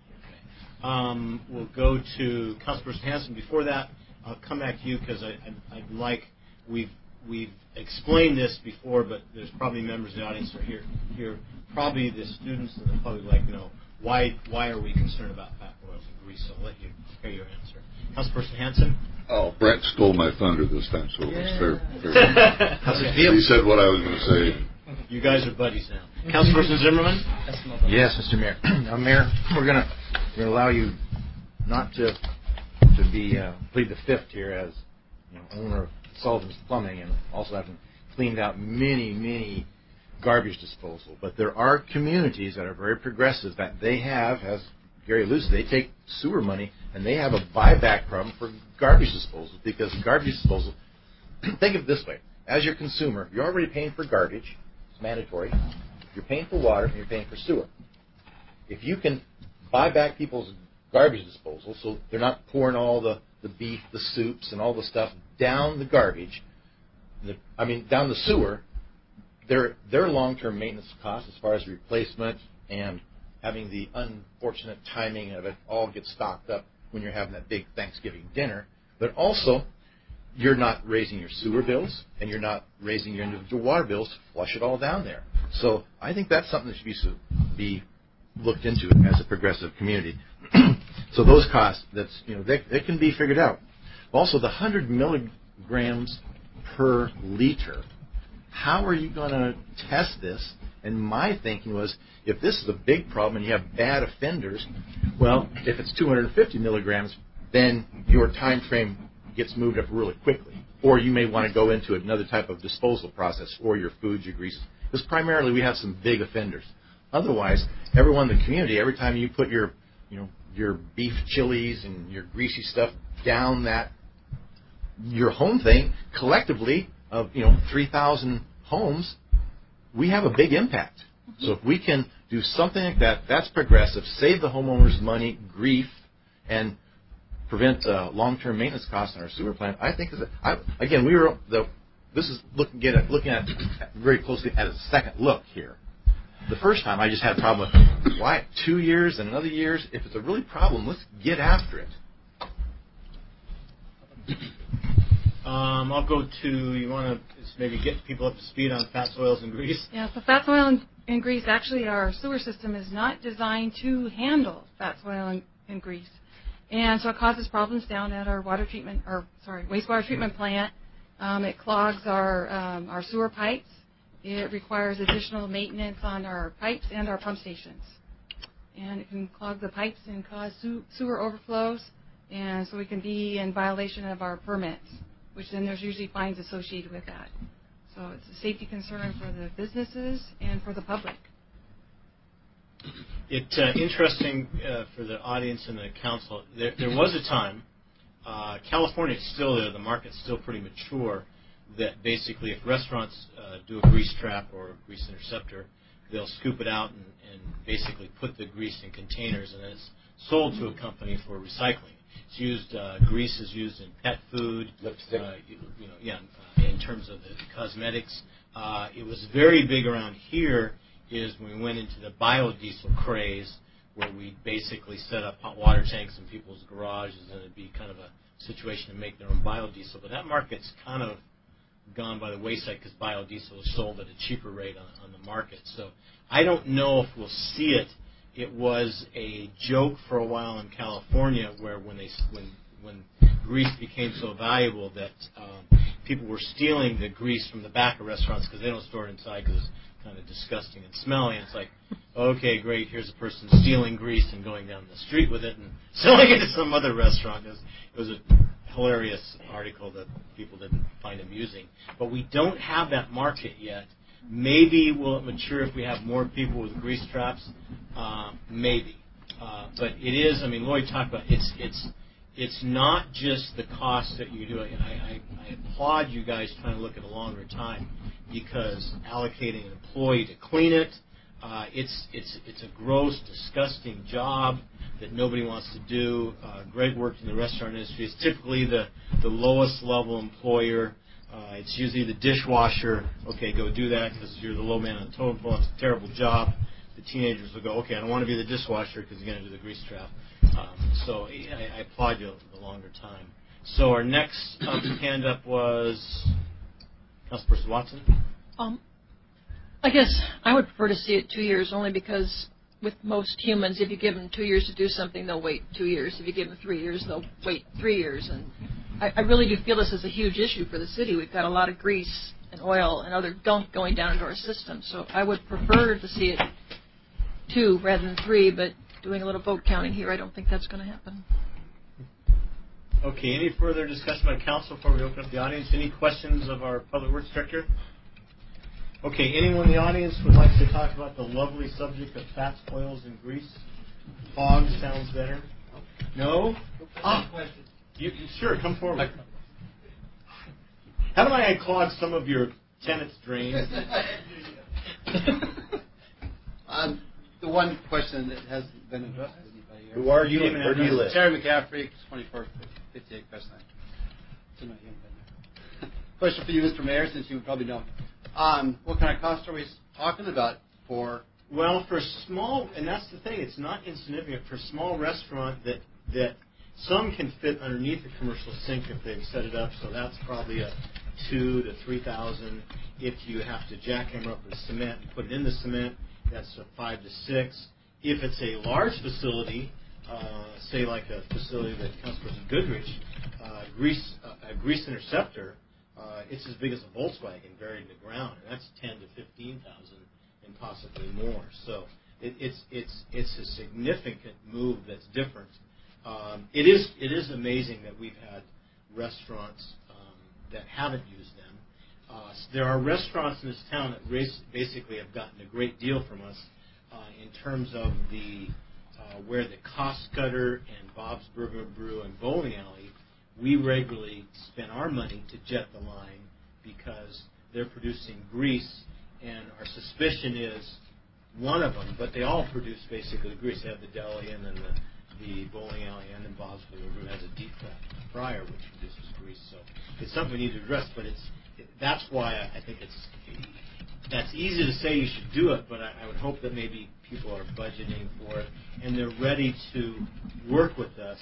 A: We'll go to Councilperson Hanson. Before that, I'll come back to you because I'd like, we've explained this before, but there's probably members of the audience who are here. Probably the students and the public like to know why are we concerned about fat oils and grease. So I'll let you hear your answer. Councilperson Hanson.
J: Oh, Brett stole my thunder this time, so it was fair.
A: How's it feel?
J: He said what I was going to say.
A: You guys are buddies now. Councilperson Zimmerman.
E: Yes, Mr. Mayor. Now, Mayor, we're going to allow you not to be plead the fifth here as owner of Sullivan's Plumbing and also having cleaned out many garbage disposal. But there are communities that are very progressive that they have, as Gary alludes to, they take sewer money and they have a buyback program for garbage disposal, because garbage disposal, think of it this way. As your consumer, you're already paying for garbage. It's mandatory. You're paying for water and you're paying for sewer. If you can buy back people's garbage disposal so they're not pouring all the beef, the soups, and all the stuff down the garbage, down the sewer, their long-term maintenance costs as far as replacement and having the unfortunate timing of it all get stocked up when you're having that big Thanksgiving dinner, but also you're not raising your sewer bills and you're not raising your individual water bills to flush it all down there. So I think that's something that should be looked into as a progressive community. So those costs, they can be figured out. Also, the 100 milligrams per liter, how are you going to test this? And my thinking was, if this is a big problem and you have bad offenders, well, if it's 250 milligrams, then your time frame gets moved up really quickly. Or you may want to go into another type of disposal process for your foods, your greases. Because primarily we have some big offenders. Otherwise, everyone in the community, every time you put your beef chilies and your greasy stuff down your home thing, collectively of 3,000 homes, we have a big impact. So if we can do something like that, that's progressive, save the homeowners money, grief, and prevent long-term maintenance costs on our sewer plant. I think this is looking at very closely at a second look here. The first time I just had a problem with why 2 years and another years. If it's a really problem, let's get after it.
A: I'll go to, you want to maybe get people up to speed on fats, oils, and grease?
P: Yeah, so fats, oil, and grease, actually our sewer system is not designed to handle fats, oil, and grease. And so it causes problems down at our wastewater treatment plant. It clogs our sewer pipes. It requires additional maintenance on our pipes and our pump stations. And it can clog the pipes and cause sewer overflows. And so we can be in violation of our permits, which then there's usually fines associated with that. So it's a safety concern for the businesses and for the public.
A: It's interesting for the audience and the council. There was a time, California is still there, the market's still pretty mature, that basically if restaurants do a grease trap or a grease interceptor, they'll scoop it out and basically put the grease in containers, and then it's sold to a company for recycling. It's used, grease is used in pet food, lipstick, in terms of the cosmetics. It was very big around here is when we went into the biodiesel craze, where we basically set up hot water tanks in people's garages, and it'd be kind of a situation to make their own biodiesel. But that market's kind of gone by the wayside because biodiesel is sold at a cheaper rate on the market. So I don't know if we'll see it. It was a joke for a while in California where when grease became so valuable that people were stealing the grease from the back of restaurants because they don't store it inside because it's kind of disgusting and smelly. And it's like, okay, great, here's a person stealing grease and going down the street with it and selling it to some other restaurant. It was a hilarious article that people didn't find amusing. But we don't have that market yet. Maybe will it mature if we have more people with grease traps? Maybe. But it is, I mean, Lloyd talked about it's not just the cost that you do. I applaud you guys trying to look at a longer time because allocating an employee to clean it, it's a gross, disgusting job that nobody wants to do. Greg worked in the restaurant industry. It's typically the lowest level employer. It's usually the dishwasher. Okay, go do that because you're the low man on the totem pole. It's a terrible job. The teenagers will go, okay, I don't want to be the dishwasher because you're going to do the grease trap. So I applaud you the longer time. So our next hand up was Councilperson Watson.
D: I guess I would prefer to see it 2 years only because with most humans, if you give them 2 years to do something, they'll wait 2 years. If you give them 3 years, they'll wait 3 years. And I really do feel this is a huge issue for the city. We've got a lot of grease and oil and other gunk going down into our system. So I would prefer to see it 2 rather than 3, but doing a little vote counting here, I don't think that's going to happen.
A: Okay, any further discussion by council before we open up the audience? Any questions of our Public Works Director? Okay, anyone in the audience would like to talk about the lovely subject of fats, oils, and grease? Fog sounds better. No? Sure, come forward. How do I clog some of your tenants' drains?
R: The one question that hasn't been addressed.
A: Who are you and where do you live?
R: Terry McCaffrey, 2458 Crest Line. Question for you, Mr. Mayor, since you would probably know. What kind of cost are we talking about for?
A: Well, for small, and that's the thing, it's not insignificant. For a small restaurant that some can fit underneath a commercial sink if they've set it up, so that's probably a $2,000 to $3,000. If you have to jackhammer up the cement and put it in the cement, that's a $5,000 to $6,000. If it's a large facility, say like a facility that Councilperson Goodrich, a grease interceptor, it's as big as a Volkswagen buried in the ground, and that's $10,000 to $15,000 and possibly more. So it's a significant move that's different. It is amazing that we've had restaurants that haven't used them. There are restaurants in this town that basically have gotten a great deal from us in terms of the where the Cost Cutter and Bob's Burger and Brew and Bowling Alley, we regularly spend our money to jet the line because they're producing grease, and our suspicion is one of them, but they all produce basically grease. They have the deli and then the bowling alley and then Bob's Burger and Brew has a deep fryer which produces grease. So it's something we need to address, but that's why I think that's easy to say you should do it, but I would hope that maybe people are budgeting for it and they're ready to work with us.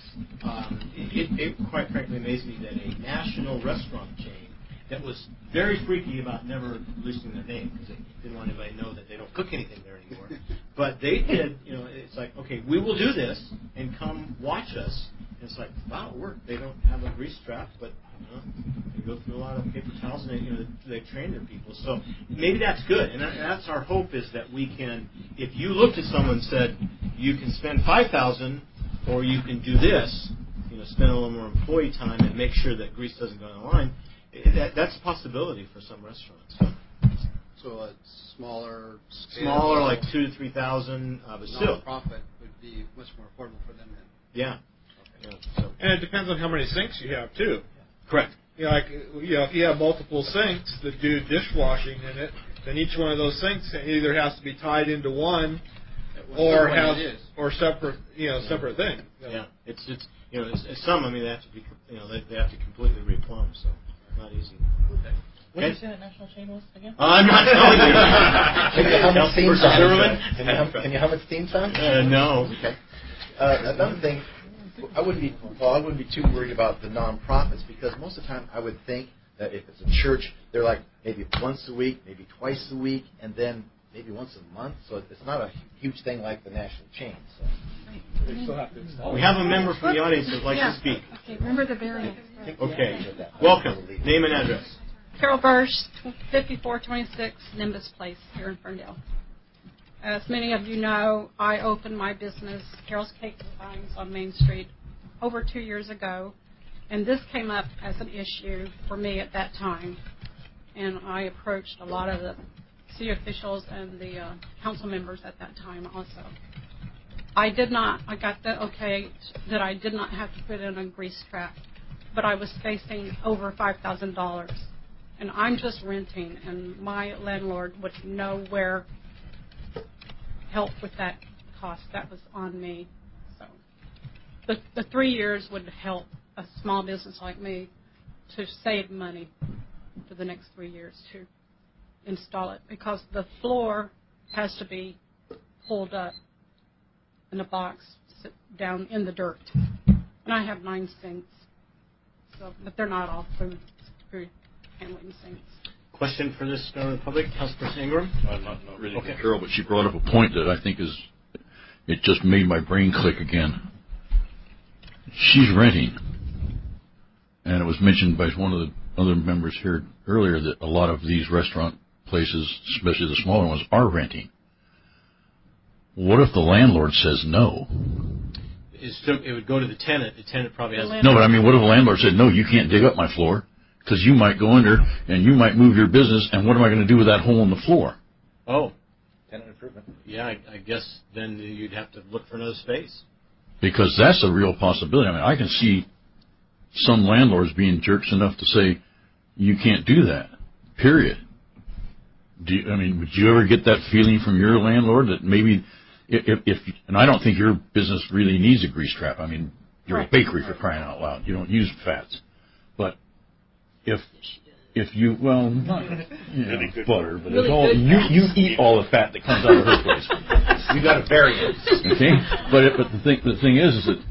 A: It quite frankly amazed me that a national restaurant chain that was very freaky about never releasing their name because they didn't want anybody to know that they don't cook anything there anymore. But they did, it's like, okay, we will do this and come watch us. And it's like, wow, it worked. They don't have a grease trap, but they go through a lot of paper towels and they train their people. So maybe that's good. And that's our hope is that we can, if you looked at someone and said, you can spend $5,000 or you can do this, spend a little more employee time and make sure that grease doesn't go on the line, that's a possibility for some restaurants.
R: So a smaller scale,
A: smaller, like $2,000 to $3,000, but still,
R: profit would be much more affordable for them. Then.
A: Yeah.
R: Okay.
A: So.
O: And it depends on how many sinks you have too.
A: Correct.
O: If you have multiple sinks that do dishwashing in it, then each one of those sinks either has to be tied into one, or have or separate, separate thing.
A: Yeah, it's some. I mean, they have to be, they have to completely replumb. So not easy. Okay.
K: What did you say that national chain was again?
A: I'm not telling you.
F: Can you hum its theme song?
A: No.
F: Okay. Another thing, I wouldn't be too worried about the nonprofits because most of the time I would think that if it's a church, they're like maybe once a week, maybe twice a week, and then
E: maybe once a month, so it's not a huge thing like the national chain. So.
R: They still have to install.
A: We have a member from the audience that would like to speak.
P: Okay, remember the variance.
A: Okay. Welcome. Name and address.
S: Carol Bursch, 5426 Nimbus Place here in Ferndale. As many of you know, I opened my business, Carol's Cake Designs, on Main Street over 2 years ago, and this came up as an issue for me at that time. And I approached a lot of the city officials and the council members at that time also. I got the okay that I did not have to put in a grease trap, but I was facing over $5,000. And I'm just renting, and my landlord would nowhere help with that cost. That was on me. So the 3 years would help a small business like me to save money for the next 3 years to install it, because the floor has to be pulled up in a box, sit down in the dirt. And I have 9 sinks, but they're not all food handling sinks.
A: Question for this member of the public, Councilperson Ingram?
N: Not really for Carol, but she brought up a point that I think it just made my brain click again. She's renting, and it was mentioned by one of the other members here earlier that a lot of these restaurant places, especially the smaller ones, are renting. What if the landlord says no?
A: It would go to the tenant. The tenant probably has...
N: No, but I mean, what if the landlord said, no, you can't dig up my floor, because you might go under and you might move your business, and what am I going to do with that hole in the floor?
A: Oh.
E: Tenant improvement.
A: Yeah, I guess then you'd have to look for another space.
N: Because that's a real possibility. I mean, I can see some landlords being jerks enough to say, you can't do that, period. Would you ever get that feeling from your landlord that maybe, and I don't think your business really needs a grease trap. I mean, you're a bakery, for crying out loud. You don't use fats. But if you, well, not butter, but it's all, you eat all the fat that comes out of her place.
E: You got a variance.
N: Okay? But the thing is that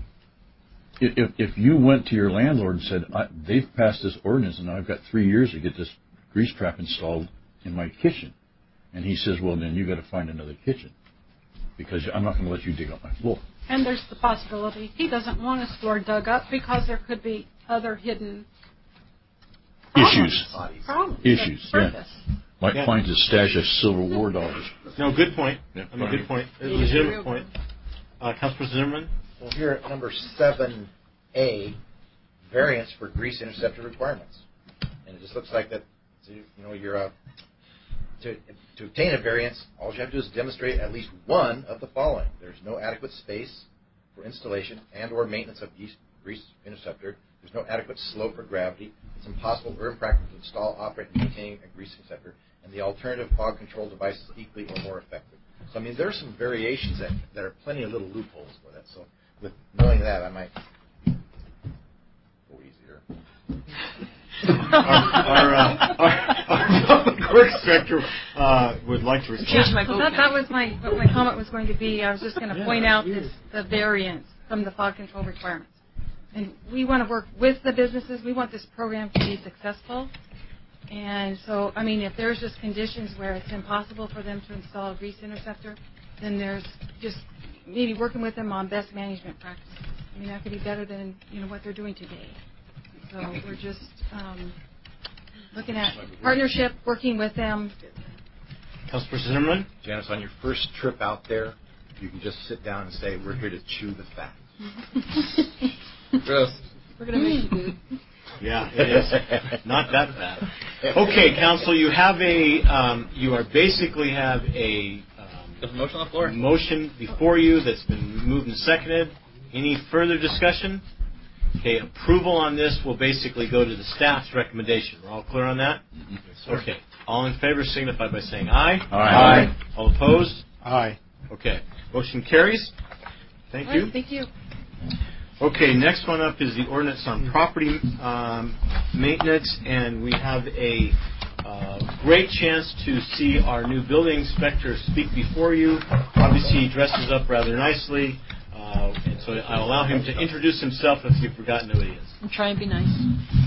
N: if you went to your landlord and said, they've passed this ordinance and I've got 3 years to get this grease trap installed in my kitchen, and he says, well, then you got to find another kitchen, because I'm not going to let you dig up my floor.
S: And there's the possibility he doesn't want his floor dug up because there could be other hidden
N: issues.
S: Yeah.
N: Might find his stash of silver war dollars.
A: No, good point. Good point. A legitimate point. Councilman Zimmerman?
E: Well, here at number 7A, variance for grease interceptor requirements. And it just looks like that, you're to obtain a variance, all you have to do is demonstrate at least one of the following. There's no adequate space for installation and or maintenance of grease interceptor. There's no adequate slope or gravity. It's impossible or impractical to install, operate, and maintain a grease interceptor. And the alternative fog control device is equally or more effective. So, there are some variations that are plenty of little loopholes for that. So, with knowing that, I might go easier.
A: Our public works director would like to respond.
P: That was what my comment was going to be. I was just going to point out the variance from the fog control requirements. And we want to work with the businesses. We want this program to be successful. And so, if there's just conditions where it's impossible for them to install a grease interceptor, then there's just maybe working with them on best management practices. That could be better than what they're doing today. So we're just looking at partnership, working with them.
A: Councilor Zimmerman?
E: Janice, on your first trip out there, you can just sit down and say, we're here to chew the fat.
P: We're going to make you do.
A: Yeah, it is. Not that bad. Okay, Council, you have basically have a
K: motion on the floor.
A: Motion before you that's been moved and seconded. Any further discussion? Okay, approval on this will basically go to the staff's recommendation. We're all clear on that?
E: Yes,
A: okay. All in favor signify by saying aye.
N: Aye.
A: All opposed?
L: Aye.
A: Okay. Motion carries. Thank you.
P: Right, thank you.
A: Okay, next one up is the ordinance on property maintenance, and we have a great chance to see our new building inspector speak before you. Obviously, he dresses up rather nicely, and so I'll allow him to introduce himself if you've forgotten who he is.
D: And try and be nice.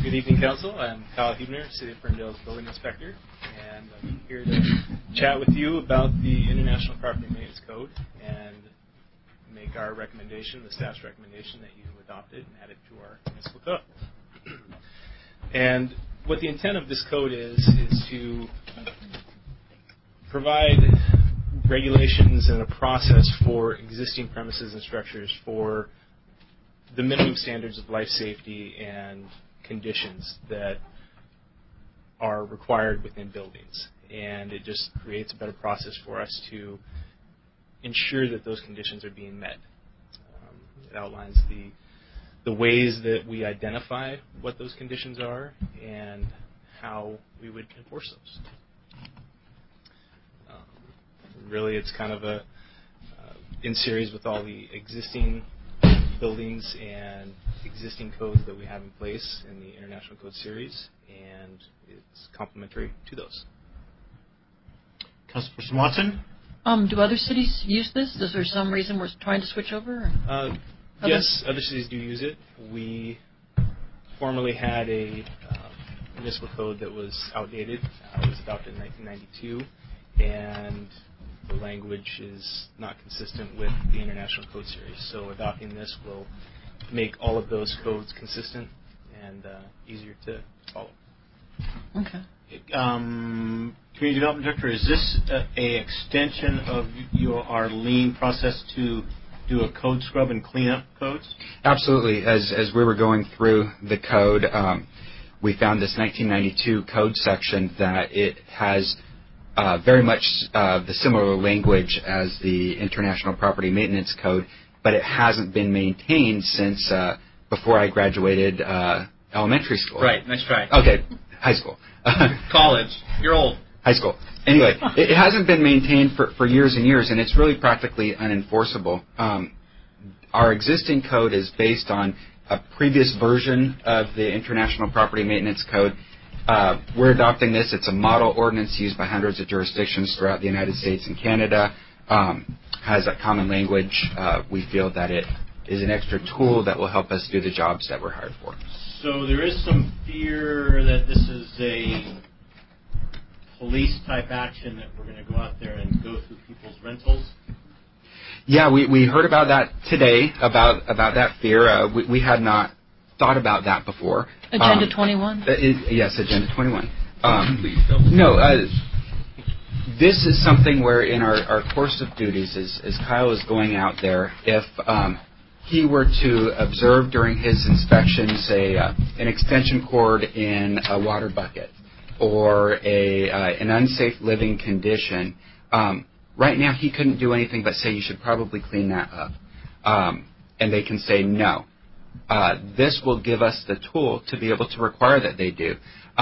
T: Good evening, Council. I'm Kyle Huebner, City of Ferndale's building inspector, and I'm here to chat with you about the International Property Maintenance Code and make our recommendation, the staff's recommendation, that you adopt it and add it to our municipal code. And what the intent of this code is to provide regulations and a process for existing premises and structures for the minimum standards of life safety and conditions that are required within buildings. And it just creates a better process for us to ensure that those conditions are being met. It outlines the ways that we identify what those conditions are and how we would enforce those. Really, it's kind of in series with all the existing buildings and existing codes that we have in place in the International Code series, and it's complementary to those.
A: Councilperson Watson?
D: Do other cities use this? Is there some reason we're trying to switch over?
T: Yes, other cities do use it. We formerly had a municipal code that was outdated. It was adopted in 1992, and the language is not consistent with the International Code series. So adopting this will make all of those codes consistent and easier to follow.
D: Okay.
A: Community Development Director, is this a extension of our lean process to do a code scrub and clean up codes?
Q: Absolutely. As we were going through the code, we found this 1992 code section that it has very much the similar language as the International Property Maintenance Code, but it hasn't been maintained since before I graduated elementary school.
K: Right, nice try.
Q: Okay, high school.
K: College. You're old.
Q: High school. Anyway, it hasn't been maintained for years and years, and it's really practically unenforceable. Our existing code is based on a previous version of the International Property Maintenance Code. We're adopting this. It's a model ordinance used by hundreds of jurisdictions throughout the United States and Canada. Has a common language. We feel that it is an extra tool that will help us do the jobs that we're hired for.
A: So there is some fear that this is a police-type action, that we're going to go out there and go through people's rentals?
Q: Yeah, we heard about that today, about that fear. We had not thought about that before.
D: Agenda 21?
Q: Yes, Agenda 21. Please don't. No, this is something where in our course of duties, as Kyle is going out there, if he were to observe during his inspection, say, an extension cord in a water bucket or an unsafe living condition, right now he couldn't do anything but say, you should probably clean that up. And they can say no. This will give us the tool to be able to require that they do.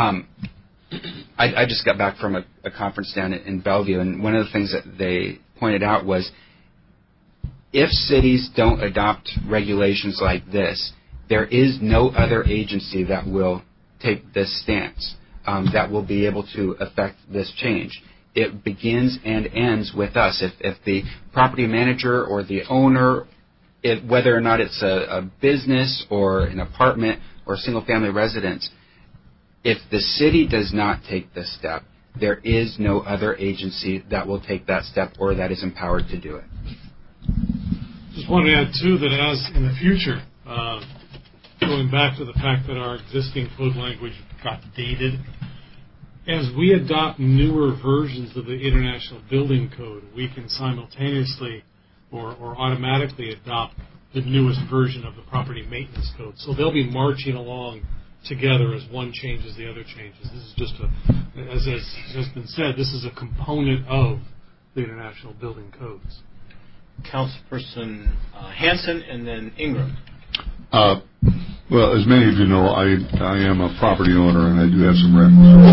Q: I just got back from a conference down in Bellevue, and one of the things that they pointed out was if cities don't adopt regulations like this, there is no other agency that will take this stance, that will be able to affect this change. It begins and ends with us. If the property manager or the owner, whether or not it's a business or an apartment or single-family residence, if the city does not take this step, there is no other agency that will take that step or that is empowered to do it.
I: Just wanted to add, too, that as in the future, going back to the fact that our existing code language got dated, as we adopt newer versions of the International Building Code, we can simultaneously or automatically adopt the newest version of the Property Maintenance Code. So they'll be marching along together as one changes, the other changes. This is just as has been said, this is a component of the International Building Codes.
A: Councilperson Hanson and then Ingram.
J: Well, as many of you know, I am a property owner and I do have some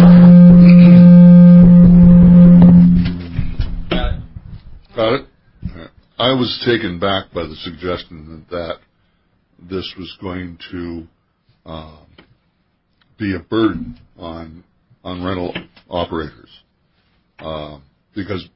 J: rentals. Got it? I was taken back by the suggestion that this was going to be a burden on rental operators, because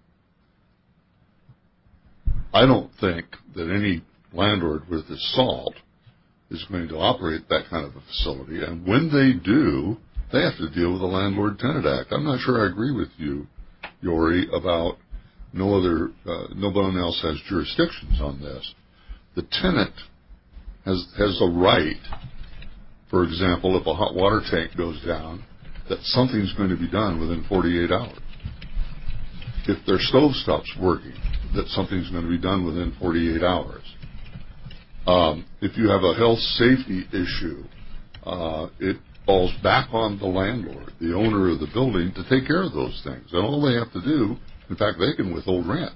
J: I don't think that any landlord worth his salt is going to operate that kind of a facility. And when they do, they have to deal with the Landlord-Tenant Act. I'm not sure I agree with you, Yori, about no one else has jurisdictions on this. The tenant has a right, for example, if a hot water tank goes down, that something's going to be done within 48 hours. If their stove stops working, that something's going to be done within 48 hours. If you have a health safety issue, it falls back on the landlord, the owner of the building, to take care of those things. And all they have to do, in fact, they can withhold rent.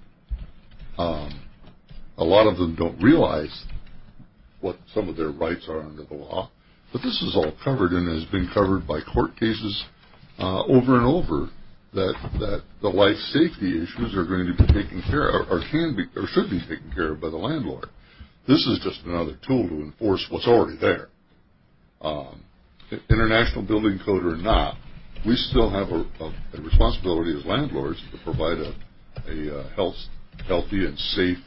J: A lot of them don't realize what some of their rights are under the law, but this is all covered and has been covered by court cases over and over, that the life safety issues are going to be taken care of, or should be taken care of by the landlord. This is just another tool to enforce what's already there. International Building Code or not, we still have a responsibility as landlords to provide a healthy and safe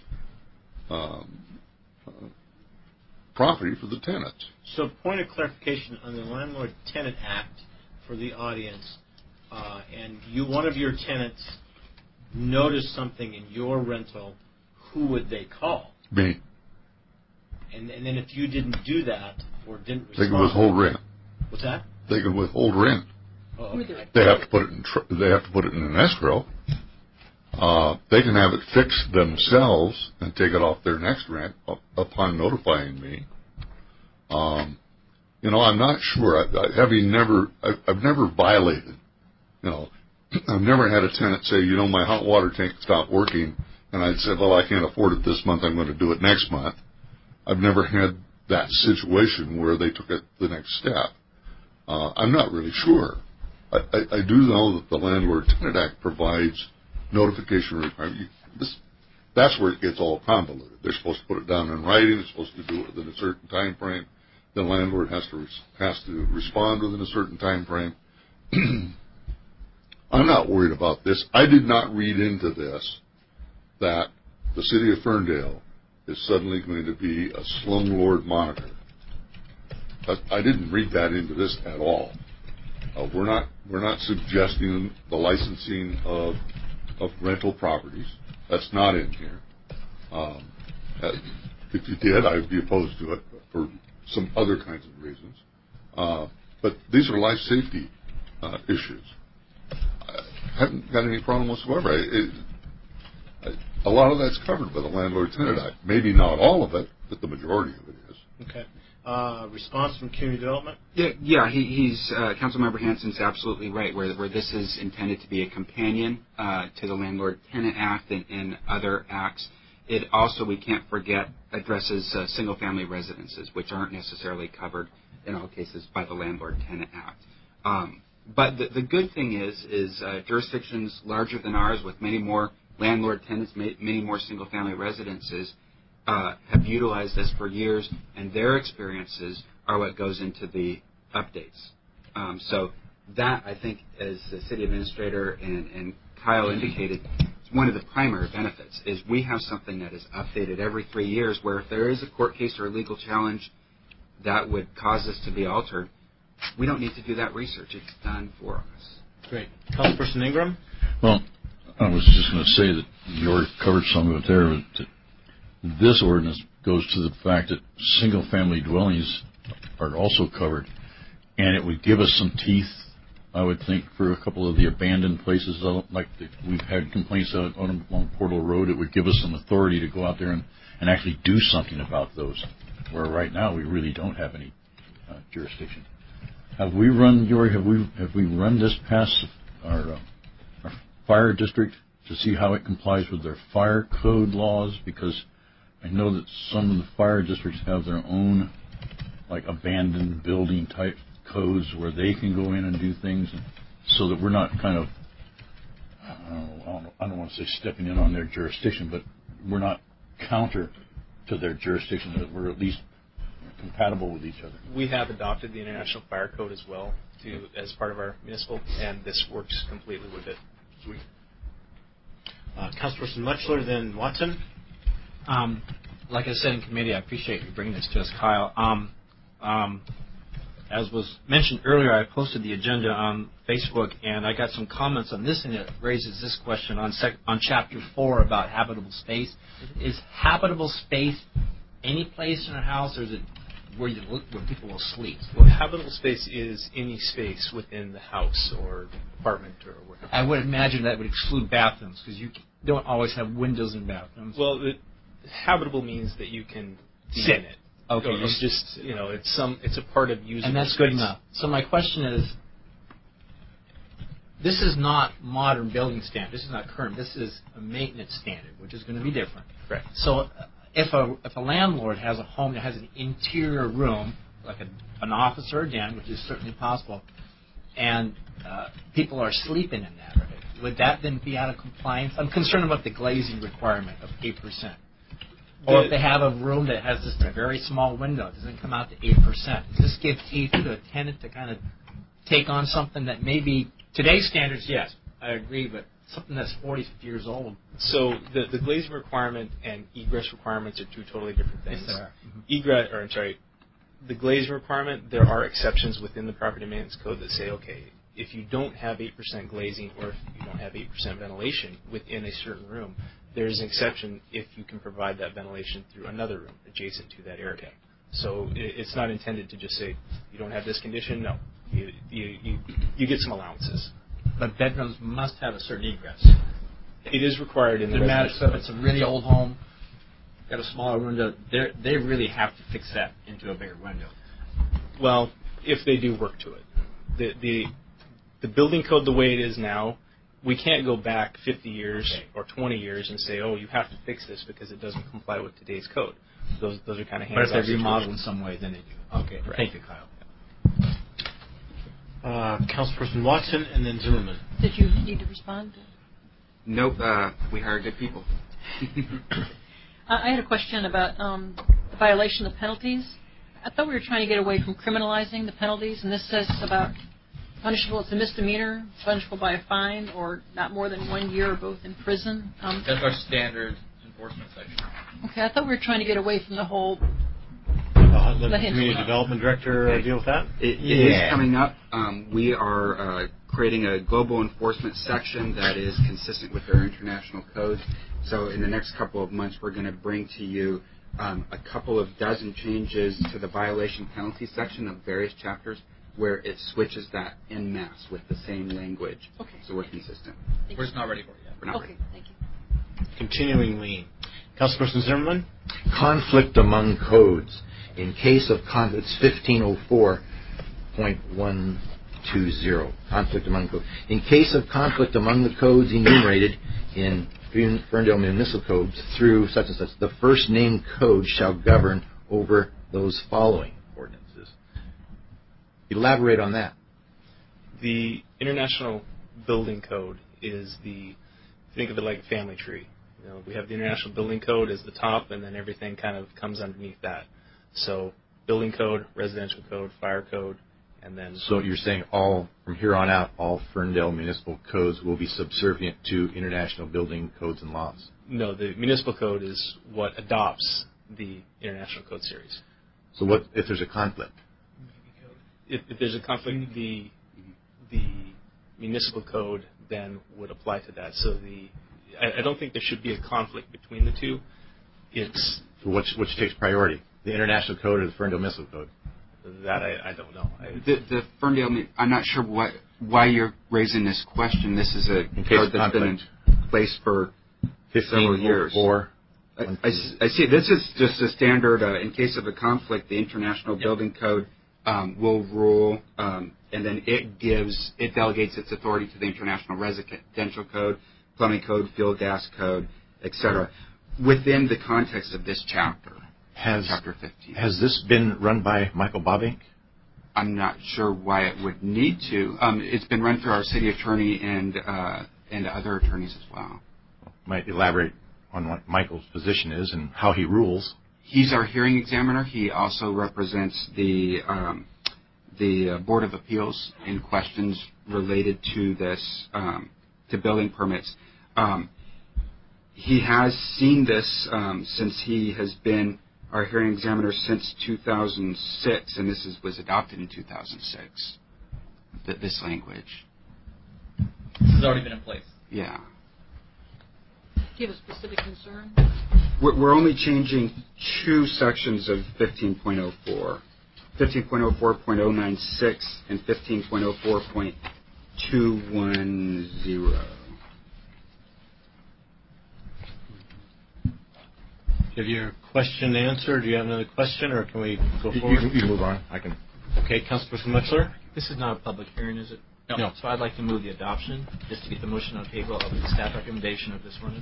J: property for the tenants.
A: So, point of clarification on the Landlord-Tenant Act for the audience, and one of your tenants noticed something in your rental, who would they call?
J: Me.
A: And then if you didn't do that or didn't respond,
J: they can withhold rent.
A: What's that?
J: They can withhold rent.
A: Oh, okay.
J: They have to put it in an escrow. They can have it fixed themselves and take it off their next rent upon notifying me. I'm not sure. I've never violated. I've never had a tenant say, my hot water tank stopped working, and I'd say, well, I can't afford it this month. I'm going to do it next month. I've never had that situation where they took it the next step. I'm not really sure. I do know that the Landlord-Tenant Act provides notification requirement. That's where it gets all convoluted. They're supposed to put it down in writing. They're supposed to do it within a certain time frame. The landlord has to respond within a certain time frame. I'm not worried about this. I did not read into this that the city of Ferndale is suddenly going to be a slumlord monitor. I didn't read that into this at all. We're not suggesting the licensing of rental properties. That's not in here. If you did, I would be opposed to it for some other kinds of reasons. But these are life safety issues. I haven't got any problem whatsoever. A lot of that's covered by the Landlord-Tenant Act. Maybe not all of it, but the majority of it is.
A: Okay. Response from community development?
Q: Yeah, he's Councilmember Hansen's absolutely right, where this is intended to be a companion to the Landlord-Tenant Act and other acts. It also, we can't forget, addresses single-family residences, which aren't necessarily covered in all cases by the Landlord-Tenant Act. But the good thing is jurisdictions larger than ours, with many more landlord tenants, many more single-family residences, have utilized this for years, and their experiences are what goes into the updates. So that, I think, as the city administrator and Kyle indicated, one of the primary benefits is we have something that is updated every 3 years, where if there is a court case or a legal challenge that would cause this to be altered, we don't need to do that research. It's done for us.
A: Great. Councilperson Ingram?
N: Well, I was just going to say that you already covered some of it there. But this ordinance goes to the fact that single-family dwellings are also covered, and it would give us some teeth, I would think, for a couple of the abandoned places, like we've had complaints on Portal Road. It would give us some authority to go out there and actually do something about those, where right now we really don't have any jurisdiction. Have we run this past our fire district to see how it complies with their fire code laws? Because I know that some of the fire districts have their own, like, abandoned building type codes where they can go in and do things, so that we're not kind of, I don't want to say stepping in on their jurisdiction, but we're not counter to their jurisdiction, that we're at least compatible with each other.
T: We have adopted the International Fire Code as well as part of our municipal, and this works completely with it.
A: Sweet. Councilperson Mutchler, then Watson.
C: Like I said in committee, I appreciate you bringing this to us, Kyle. As was mentioned earlier, I posted the agenda on Facebook, and I got some comments on this, and it raises this question on Chapter 4 about habitable space. Is habitable space any place in a house, or is it where people will sleep?
T: Well, habitable space is any space within the house or apartment or whatever.
C: I would imagine that would exclude bathrooms, because you don't always have windows in bathrooms.
T: Well, habitable means that you can sit in it.
C: Okay.
T: It's just, it's a part of using.
C: And that's
T: space.
C: good enough. So my question is, this is not modern building standard. This is not current. This is a maintenance standard, which is going to be different.
T: Right.
C: So if a landlord has a home that has an interior room, like an office or a den, which is certainly possible, and people are sleeping in that, right, would that then be out of compliance? I'm concerned about the glazing requirement of 8%. Or if they have a room that has just a very small window, it doesn't come out to 8%. Does this give teeth to a tenant to kind of take on something that maybe today's standards, yes, I agree, but something that's 40, 50 years old?
T: So the glazing requirement and egress requirements are two totally different things.
C: Yes, they are.
T: The glazing requirement, there are exceptions within the property maintenance code that say, okay, if you don't have 8% glazing or if you don't have 8% ventilation within a certain room, there's an exception if you can provide that ventilation through another room adjacent to that area. So it's not intended to just say, you don't have this condition. No. You get some allowances.
C: But bedrooms must have a certain egress.
T: It is required in the
C: residence. So if it's a really old home, got a smaller window, they really have to fix that into a bigger window.
T: Well, if they do work to it. The building code the way it is now, we can't go back 50 years or 20 years and say, oh, you have to fix this because it doesn't comply with today's code. Those are kind of hands-off.
C: But if they remodel in some way, then they do. Okay, right. Thank you, Kyle.
A: Councilperson Watson and then Zimmerman.
D: Did you need to respond?
Q: Nope, we hire good people.
D: I had a question about violation of penalties. I thought we were trying to get away from criminalizing the penalties, and this says about punishable, it's a misdemeanor, punishable by a fine or not more than 1 year or both in prison.
K: That's our standard enforcement section.
D: Okay, I thought we were trying to get away from the whole...
A: Let the Community Development Director deal with that?
Q: It is coming up. We are creating a global enforcement section that is consistent with our international code. So in the next couple of months, we're going to bring to you a couple of dozen changes to the violation penalty section of various chapters where it switches that en masse with the same language.
D: Okay.
Q: So we're consistent.
K: We're just not ready for it yet.
Q: We're not ready.
D: Thank you.
A: Continuing lean. Councilperson Zimmerman?
E: Conflict among codes. In case of conflict, it's 1504.120. Conflict among codes. In case of conflict among the codes enumerated in Ferndale Municipal Codes through such and such, the first named code shall govern over those following ordinances. Elaborate on that.
T: The International Building Code is think of it like a family tree. We have the International Building Code as the top, and then everything kind of comes underneath that. So, building code, residential code, fire code, and then...
E: So you're saying from here on out, all Ferndale municipal codes will be subservient to international building codes and laws?
T: No, the municipal code is what adopts the International Code series.
E: So what if there's a conflict?
T: If there's a conflict, the municipal code then would apply to that. So I don't think there should be a conflict between the two.
E: So which takes priority, the International Code or the Ferndale Municipal Code?
T: That I don't know.
Q: The Ferndale, I'm not sure why you're raising this question. This is a code that's been in place for several years. I see. This is just a standard. In case of a conflict, the International Building Code will rule, and then it delegates its authority to the International Residential Code, Plumbing Code, Fuel Gas Code, etc. Within the context of this chapter, Chapter 15.
E: Has this been run by Michael Bobbink?
Q: I'm not sure why it would need to. It's been run through our city attorney and other attorneys as well.
E: Might elaborate on what Michael's position is and how he rules.
Q: He's our hearing examiner. He also represents the Board of Appeals in questions related to this, to building permits. He has seen this since he has been our hearing examiner since 2006, and this was adopted in 2006. This language.
K: This has already been in place.
Q: Yeah.
D: Do you have a specific concern?
Q: We're only changing 2 sections of 15.04. 15.04.096 and 15.04.210.
A: Have your question answered? Do you have another question, or can we go forward?
E: You can move on. I can.
A: Okay, Councilperson Muchler?
C: This is not a public hearing, is it?
A: No.
C: So I'd like to move the adoption, just to get the motion on the table of the staff recommendation of this ordinance.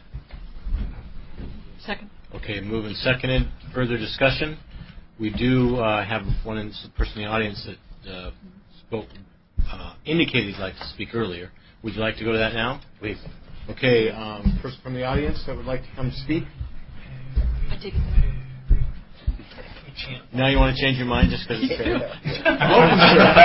D: Second.
A: Okay, moved and seconded. Further discussion? We do have one person in the audience that indicated he'd like to speak earlier. Would you like to go to that now? Please. Okay, person from the audience that would like to come speak?
D: I take it.
A: Now you want to change your mind just because it's fair?
K: Welcome,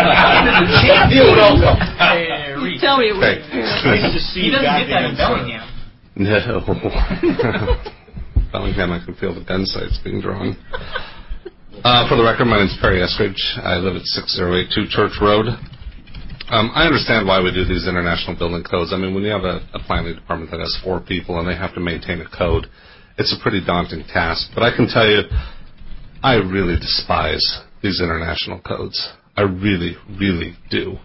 D: sir. You tell me it was.
A: Nice to see
K: he
A: you
K: doesn't
A: back
K: get that in
A: again,
K: Bellingham.
U: No. Bellingham, I can feel the gun sights being drawn. For the record, my name is Perry Eskridge. I live at 6082 Church Road. I understand why we do these international building codes. I mean, when you have a planning department that has 4 people and they have to maintain a code, it's a pretty daunting task. But I can tell you, I really despise these international codes. I really, really do.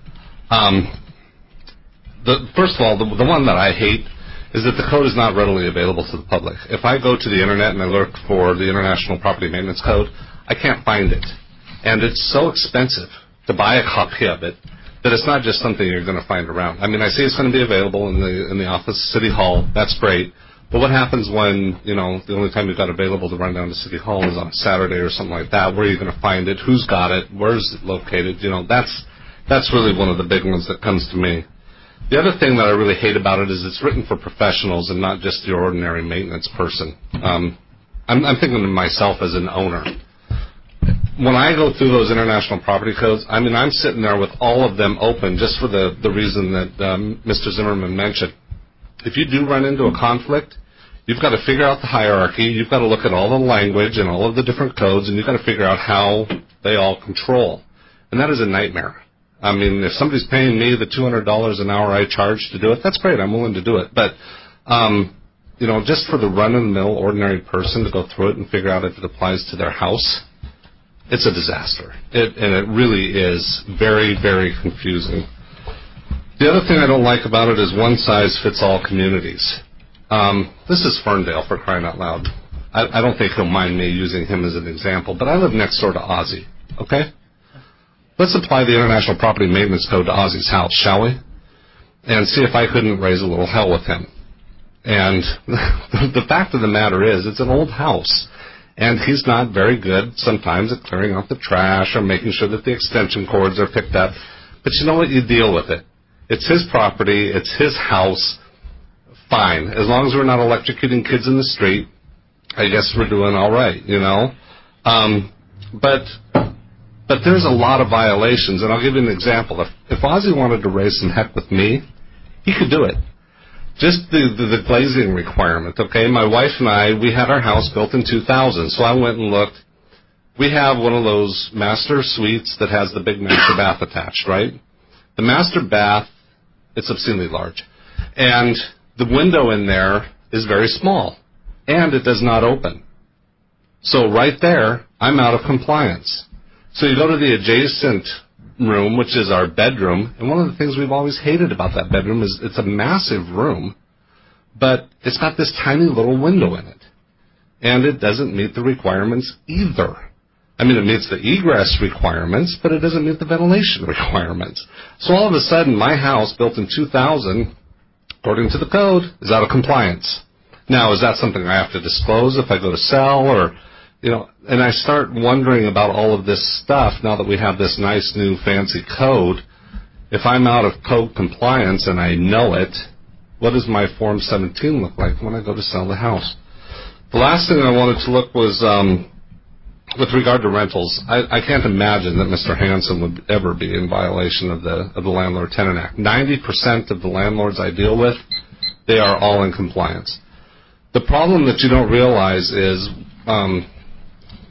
U: First of all, the one that I hate is that the code is not readily available to the public. If I go to the internet and I look for the International Property Maintenance Code, I can't find it. And it's so expensive to buy a copy of it that it's not just something you're going to find around. I mean, I see it's going to be available in the office, City Hall. That's great. But what happens when, the only time you've got available to run down to City Hall is on a Saturday or something like that? Where are you going to find it? Who's got it? Where's it located? That's really one of the big ones that comes to me. The other thing that I really hate about it is it's written for professionals and not just your ordinary maintenance person. I'm thinking of myself as an owner. When I go through those international property codes, I mean, I'm sitting there with all of them open just for the reason that Mr. Zimmerman mentioned. If you do run into a conflict, you've got to figure out the hierarchy. You've got to look at all the language and all of the different codes, and you've got to figure out how they all control. And that is a nightmare. I mean, if somebody's paying me the $200 an hour I charge to do it, that's great. I'm willing to do it. But, just for the run-of-the-mill ordinary person to go through it and figure out if it applies to their house, it's a disaster. And it really is very, very confusing. The other thing I don't like about it is one-size-fits-all communities. This is Ferndale, for crying out loud. I don't think he'll mind me using him as an example, but I live next door to Ozzy, okay? Let's apply the International Property Maintenance Code to Ozzy's house, shall we? And see if I couldn't raise a little hell with him. And the fact of the matter is, it's an old house. And he's not very good sometimes at clearing out the trash or making sure that the extension cords are picked up. But you know what? You deal with it. It's his property. It's his house. Fine. As long as we're not electrocuting kids in the street, I guess we're doing all right, But there's a lot of violations, and I'll give you an example. If Ozzy wanted to raise some heck with me, he could do it. Just the glazing requirement, okay? My wife and I, we had our house built in 2000, so I went and looked. We have one of those master suites that has the big master bath attached, right? The master bath, it's obscenely large. And the window in there is very small, and it does not open. So right there, I'm out of compliance. So you go to the adjacent room, which is our bedroom, and one of the things we've always hated about that bedroom is it's a massive room, but it's got this tiny little window in it. And it doesn't meet the requirements either. I mean, it meets the egress requirements, but it doesn't meet the ventilation requirements. So all of a sudden, my house, built in 2000, according to the code, is out of compliance. Now, is that something I have to disclose if I go to sell or... and I start wondering about all of this stuff now that we have this nice new fancy code. If I'm out of code compliance and I know it, what does my Form 17 look like when I go to sell the house? The last thing I wanted to look was with regard to rentals. I can't imagine that Mr. Hansen would ever be in violation of the Landlord-Tenant Act. 90% of the landlords I deal with, they are all in compliance. The problem that you don't realize is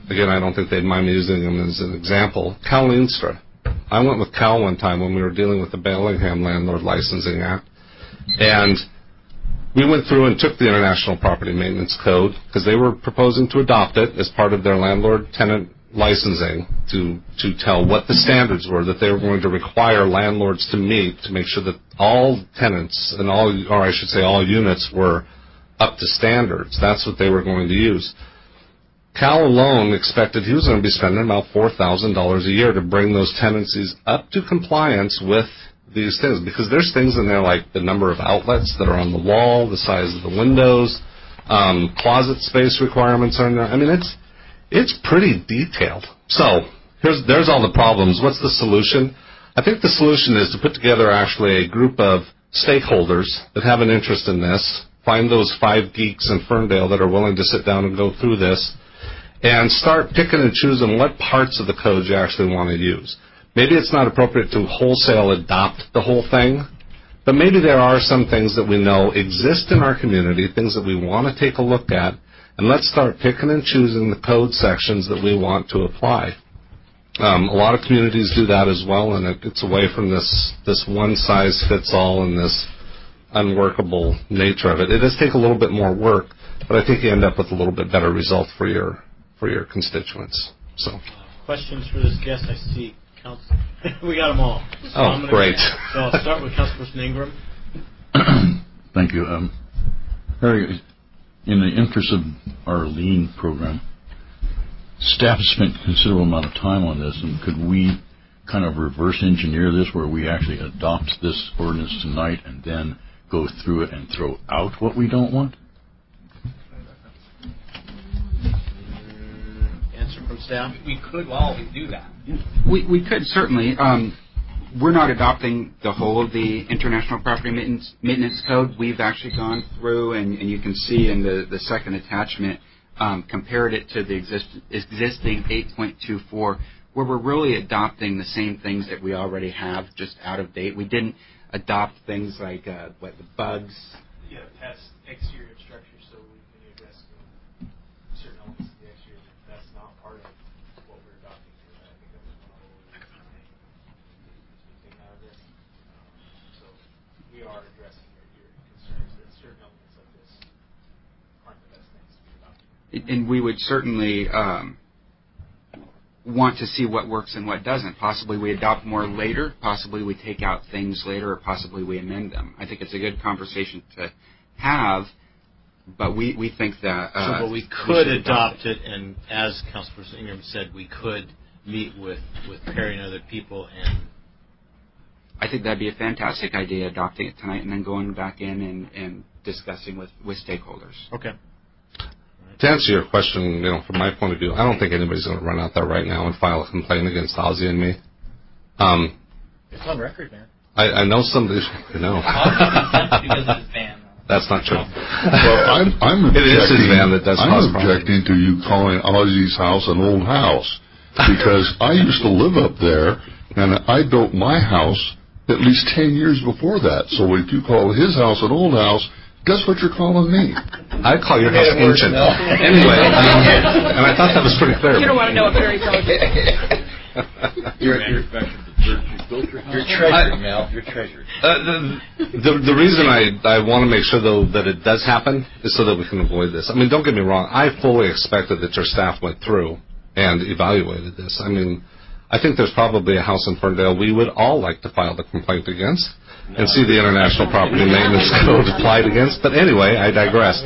U: again, I don't think they'd mind me using him as an example, Cal Leenstra. I went with Cal one time when we were dealing with the Bellingham Landlord Licensing Act, and we went through and took the International Property Maintenance Code because they were proposing to adopt it as part of their landlord-tenant licensing to tell what the standards were that they were going to require landlords to meet to make sure that all tenants and all units were up to standards. That's what they were going to use. Cal alone expected he was going to be spending about $4,000 a year to bring those tenancies up to compliance with these things, because there's things in there like the number of outlets that are on the wall, the size of the windows, closet space requirements are in there. I mean, it's pretty detailed. So there's all the problems. What's the solution? I think the solution is to put together actually a group of stakeholders that have an interest in this, find those 5 geeks in Ferndale that are willing to sit down and go through this, and start picking and choosing what parts of the code you actually want to use. Maybe it's not appropriate to wholesale adopt the whole thing, but maybe there are some things that we know exist in our community, things that we want to take a look at, and let's start picking and choosing the code sections that we want to apply. A lot of communities do that as well, and it gets away from this one-size-fits-all and this unworkable nature of it. It does take a little bit more work, but I think you end up with a little bit better result for your constituents. So,
A: questions for this guest? I see. We got them all. So
U: great.
A: So I'll start with Councilperson Ingram.
N: Thank you. Harry, in the interest of our lean program, staff has spent a considerable amount of time on this, and could we kind of reverse engineer this where we actually adopt this ordinance tonight and then go through it and throw out what we don't want?
A: Answer from staff?
K: We could always do that.
Q: We could certainly. We're not adopting the whole of the International Property Maintenance Code. We've actually gone through, and you can see in the second attachment, compared it to the existing 8.24, where we're really adopting the same things that we already have, just out of date. We didn't adopt things like the bugs.
T: Yeah, past exterior structures, so we can address certain elements of the exterior. That's not part of what we're adopting here. I think that's one of the taken out of this. So we are addressing your concerns that certain elements of this aren't the best things to be adopted.
Q: And we would certainly want to see what works and what doesn't. Possibly we adopt more later, possibly we take out things later, or possibly we amend them. I think it's a good conversation to have, but we think that...
A: but we could adopt it, and as Councilperson Ingram said, we could meet with Perry and other people and...
Q: I think that'd be a fantastic idea, adopting it tonight and then going back in and discussing with stakeholders.
A: Okay.
U: To answer your question, from my point of view, I don't think anybody's going to run out there right now and file a complaint against Ozzy and me.
E: It's on record, man.
U: I know somebody. That's not true.
J: Well,
U: it is his van that does cause
J: I'm objecting to you calling Ozzy's house an old house, because I used to live up there, and I built my house at least 10 years before that. So if you call his house an old house, guess what you're calling me?
U: I call your house ancient. Anyway, and I thought that was pretty clear.
D: You don't want to know what Barry told you.
N: You're treasured, Mel. You're treasured.
U: The reason I want to make sure, though, that it does happen is so that we can avoid this. I mean, don't get me wrong. I fully expected that your staff went through and evaluated this. I mean, I think there's probably a house in Ferndale we would all like to file the complaint against. And see the International Property Maintenance Code applied against. But anyway, I digress.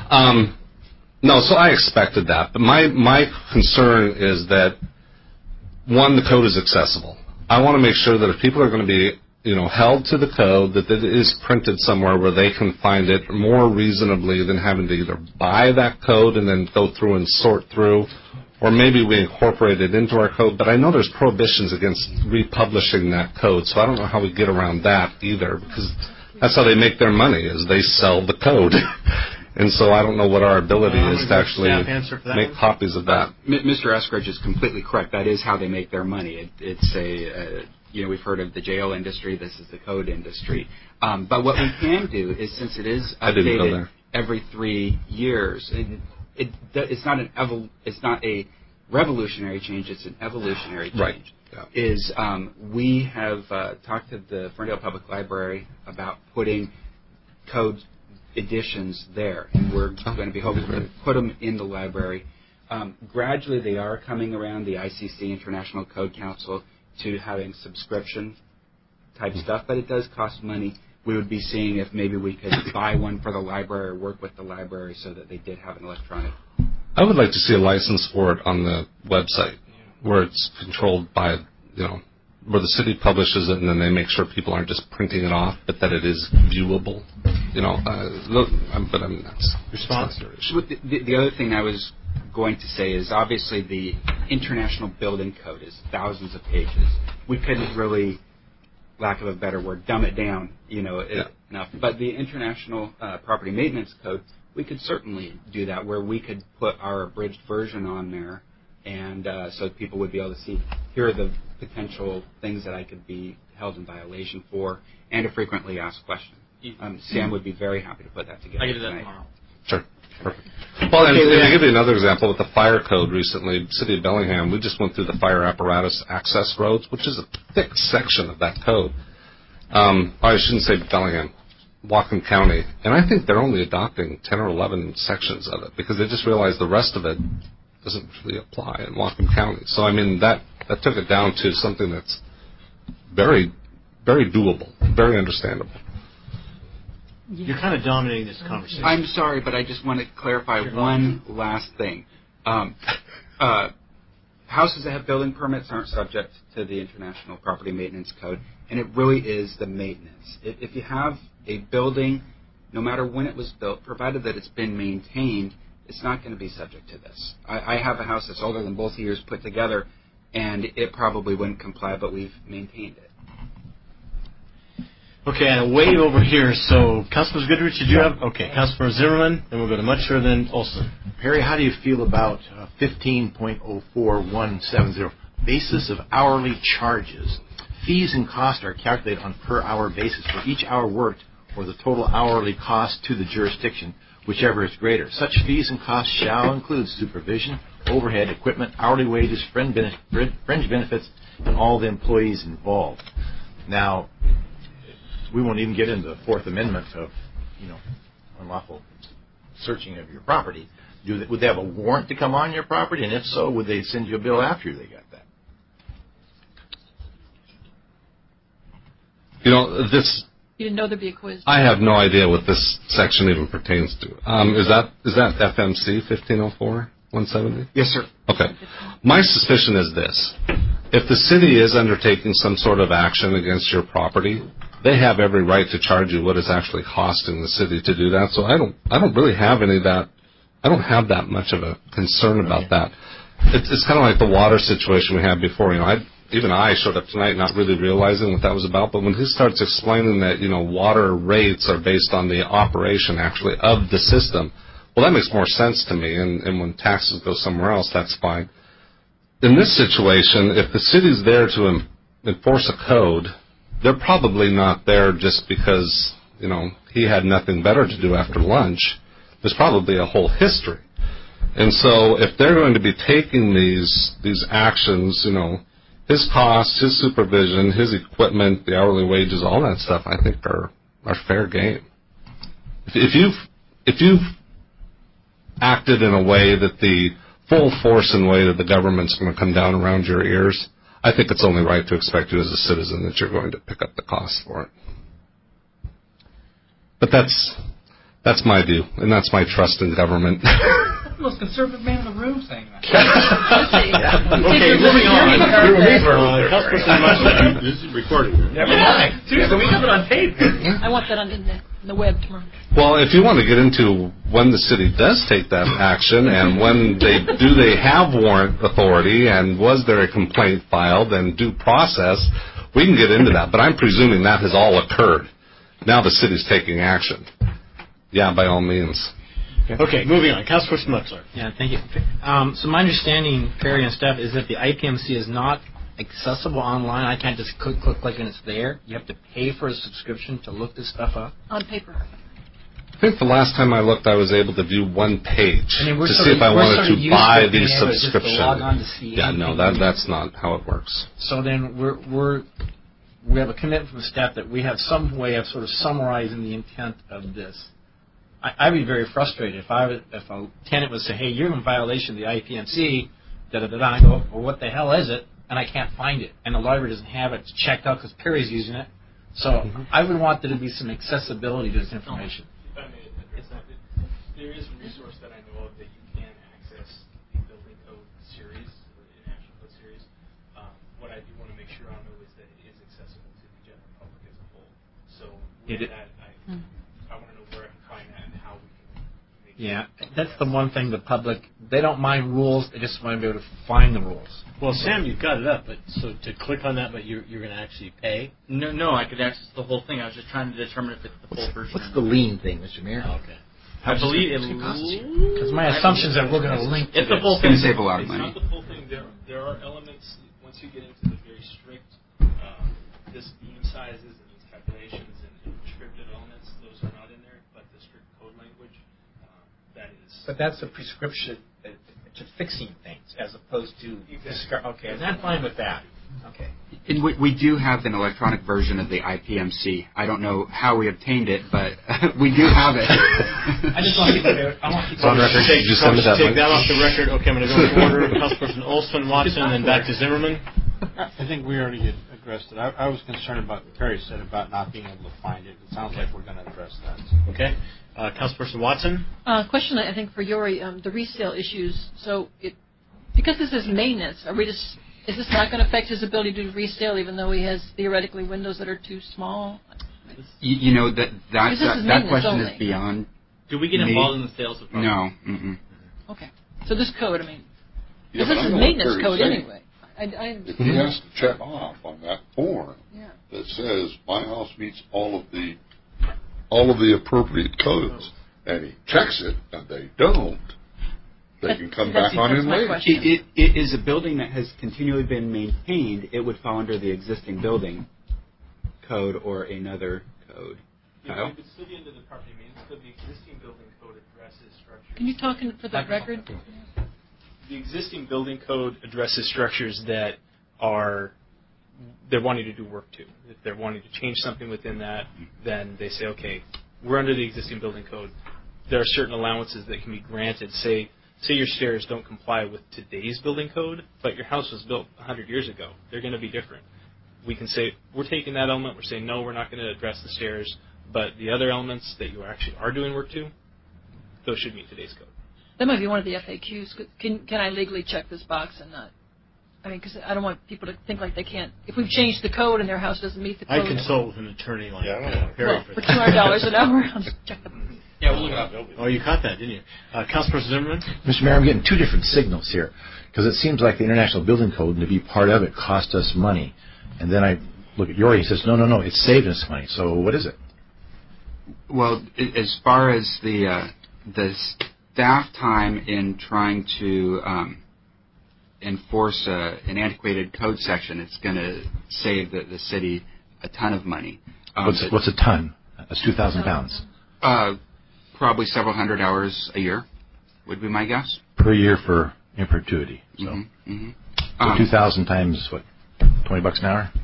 U: So I expected that. But my concern is that, one, the code is accessible. I want to make sure that if people are going to be held to the code, that it is printed somewhere where they can find it more reasonably than having to either buy that code and then go through and sort through, or maybe we incorporate it into our code. But I know there's prohibitions against republishing that code, so I don't know how we get around that either, because that's how they make their money, is they sell the code. And so I don't know what our ability is to actually make copies of that.
Q: Mr. Eskridge is completely correct. That is how they make their money. It's we've heard of the jail industry. This is the code industry. But what we can do is, since it is updated every 3 years, it's not a revolutionary change, it's an evolutionary change.
U: Right. Yeah.
Q: We have talked to the Ferndale Public Library about putting code editions there, and we're going to be hoping to put them in the library. Gradually, they are coming around, the ICC, International Code Council, to having subscription type stuff, but it does cost money. We would be seeing if maybe we could buy one for the library or work with the library so that they did have an electronic.
U: I would like to see a license for it on the website, where it's controlled by, where the city publishes it and then they make sure people aren't just printing it off, but that it is viewable. But I mean, that's
A: response.
Q: The other thing I was going to say is obviously the International Building Code is thousands of pages. We couldn't really, lack of a better word, dumb it down, enough. But the International Property Maintenance Code, we could certainly do that, where we could put our abridged version on there, and so people would be able to see, here are the potential things that I could be held in violation for, and a frequently asked question. Sam would be very happy to put that together.
K: I can do that tomorrow.
U: Sure. Perfect. Well, and to give you another example, with the fire code recently, City of Bellingham, we just went through the fire apparatus access roads, which is a thick section of that code. I shouldn't say Bellingham, Whatcom County. And I think they're only adopting 10 or 11 sections of it because they just realized the rest of it doesn't really apply in Whatcom County. So, I mean, that took it down to something that's very, very doable, very understandable.
A: You're kind of dominating this conversation.
Q: I'm sorry, but I just want to clarify one last thing. Houses that have building permits aren't subject to the International Property Maintenance Code, and it really is the maintenance. If you have a building, no matter when it was built, provided that it's been maintained, it's not going to be subject to this. I have a house that's older than both of yours put together, and it probably wouldn't comply, but we've maintained it.
A: Okay, and way over here. So, Councilman Goodrich, did you have? Okay, Councilman Zimmerman, then we'll go to Mutcher, then Olson.
E: Perry, how do you feel about 15.04170, basis of hourly charges? Fees and costs are calculated on per hour basis for each hour worked or the total hourly cost to the jurisdiction, whichever is greater. Such fees and costs shall include supervision, overhead, equipment, hourly wages, fringe benefits, and all the employees involved. Now, we won't even get into the Fourth Amendment of, unlawful searching of your property. Would they have a warrant to come on your property? And if so, would they send you a bill after they got that?
U: This.
D: You didn't know there'd be a quiz.
U: I have no idea what this section even pertains to. Is that FMC 1504-170?
Q: Yes, sir.
U: Okay. My suspicion is this: if the city is undertaking some sort of action against your property, they have every right to charge you what it's actually costing the city to do that. So I don't really have any of that. I don't have that much of a concern about that. It's kind of like the water situation we had before. Even I showed up tonight not really realizing what that was about. But when he starts explaining that water rates are based on the operation actually of the system, well, that makes more sense to me. And when taxes go somewhere else, that's fine. In this situation, if the city's there to enforce a code, they're probably not there just because, he had nothing better to do after lunch. There's probably a whole history. And so if they're going to be taking these actions, his costs, his supervision, his equipment, the hourly wages, all that stuff, I think are fair game. If you've acted in a way that the full force and weight of the government's going to come down around your ears, I think it's only right to expect you as a citizen that you're going to pick up the cost for it. But that's my view, and that's my trust in government.
K: That's the most conservative man in the room saying that.
A: Okay, moving on.
M: This is recording.
K: Never mind. Seriously, we have it on tape.
D: I want that on the web tomorrow.
U: Well, if you want to get into when the city does take that action and when they have warrant authority and was there a complaint filed and due process, we can get into that. But I'm presuming that has all occurred. Now the city's taking action. Yeah, by all means.
A: Okay, moving on. Councilor Schmutzler.
C: Yeah, thank you. So my understanding, Perry and Steph, is that the IPMC is not accessible online. I can't just click, and it's there. You have to pay for a subscription to look this stuff up.
D: On paper.
U: think the last time I looked, I was able to view one page to see if I wanted to buy the subscription. Yeah, no, that's not how it works.
C: So then we have a commitment from the staff that we have some way of sort of summarizing the intent of this. I'd be very frustrated if a tenant would say, "Hey, you're in violation of the IPMC," and I go, "Well, what the hell is it?" And I can't find it, and the library doesn't have it. It's checked out because Perry's using it. So I would want there to be some accessibility to this information.
T: If I may, there is a resource that I know of that you can access the building code series, or the International Code series. What I do want to make sure on though is that it is accessible to the general public as a whole. So with that, I want to know where I can find that and how we can make
C: that's the one thing the public, they don't mind rules, they just want to be able to find the rules.
A: Well, Sam, you've got it up, but so to click on that, but you're going to actually pay?
K: No, I could access the whole thing. I was just trying to determine if it's the full version.
E: What's the lien thing, Mr. Mayor?
A: Okay.
K: I believe it.
C: Because my assumption is that we're going to link to
K: it's the full
Q: thing.
K: thing.
Q: Save a lot of money.
T: It's not the full thing. There are elements, once you get into the very strict, this beam sizes and these calculations and prescriptive elements, those are not in there, but the strict code language, that is.
C: But that's a prescription to fixing things as opposed to okay, and I'm fine with that. Okay.
Q: And we do have an electronic version of the IPMC. I don't know how we obtained it, but we do have it.
C: I just want to keep it. I want to keep it
A: on record. Take that off the record. Okay, I'm going to go to order. Councilperson Olson, Watson, and then back to Zimmerman.
L: I think we already addressed it. I was concerned about what Perry said about not being able to find it. It sounds like we're going to address that.
A: Okay. Councilperson Watson?
D: Question, I think, for Yori, the resale issues. So, because this is maintenance, is this not going to affect his ability to do resale, even though he has theoretically windows that are too small?
Q: You know, that question
D: only.
Q: is beyond.
K: Do we get involved in the sales of property?
Q: No. Mm-mm.
D: Okay. So this code, this is
J: I
D: maintenance code anyway.
J: If he has to check off on that form that says my house meets all of the appropriate codes, and he checks it and they don't, they can come back on in later.
Q: It is a building that has continually been maintained. It would fall under the existing building code or another code.
T: Yeah, it would still be under the property maintenance code. The existing building code addresses structures.
D: Can you talk for the record?
T: The existing building code addresses structures that they're wanting to do work to. If they're wanting to change something within that, then they say, okay, we're under the existing building code. There are certain allowances that can be granted. Say your stairs don't comply with today's building code, but your house was built 100 years ago. They're going to be different. We can say, we're taking that element, we're saying, no, we're not going to address the stairs, but the other elements that you actually are doing work to, those should meet today's code.
D: That might be one of the FAQs. Can I legally check this box and not? Because I don't want people to think like they can't. If we've changed the code and their house doesn't meet the code.
A: I consult with an attorney like Perry.
D: For $200 an hour, I'll just check them.
K: Yeah, we'll look it up.
A: Oh, you caught that, didn't you? Councilperson Zimmerman?
E: Mr. Mayor, I'm getting two different signals here. Because it seems like the International Building Code, and to be part of it, cost us money. And then I look at Yori, he says, no, it saved us money. So what is it?
Q: Well, as far as the staff time in trying to enforce an antiquated code section, it's going to save the city a ton of money.
E: What's a ton? That's 2,000 pounds.
Q: Probably several hundred hours a year would be my guess.
E: Per year for in perpetuity. So, so 2,000 times, what, $20 an hour?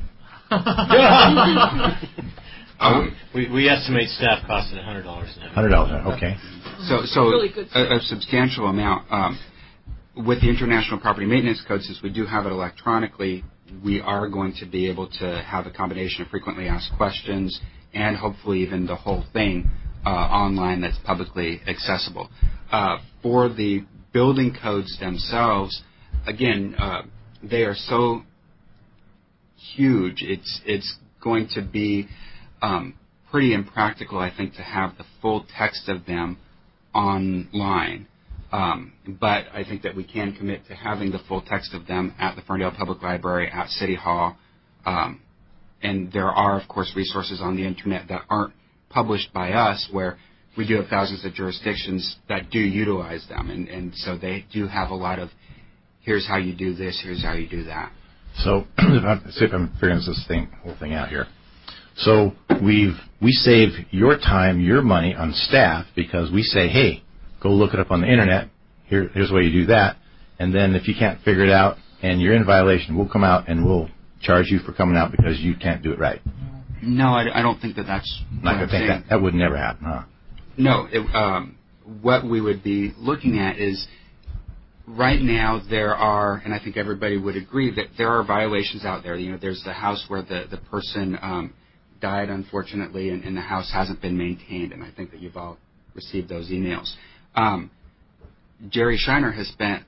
A: We estimate staff costs at $100 an hour.
E: $100, okay.
Q: So really a substantial amount. With the International Property Maintenance Code, since we do have it electronically, we are going to be able to have a combination of frequently asked questions and hopefully even the whole thing online that's publicly accessible. For the building codes themselves, again, they are so huge. It's going to be pretty impractical, I think, to have the full text of them online. But I think that we can commit to having the full text of them at the Ferndale Public Library, at City Hall. And there are, of course, resources on the Internet that aren't published by us where we do have thousands of jurisdictions that do utilize them. And so they do have a lot of, here's how you do this, here's how you do that.
E: So, see if I'm figuring this whole thing out here. So we save your time, your money on staff because we say, hey, go look it up on the internet. Here's the way you do that. And then if you can't figure it out and you're in violation, we'll come out and we'll charge you for coming out because you can't do it right.
Q: No, I don't think that's
E: not going to think that would never happen, huh?
Q: No. What we would be looking at is right now there are, and I think everybody would agree, that there are violations out there. You know, there's the house where the person died, unfortunately, and the house hasn't been maintained, and I think that you've all received those emails. Jerry Shiner has spent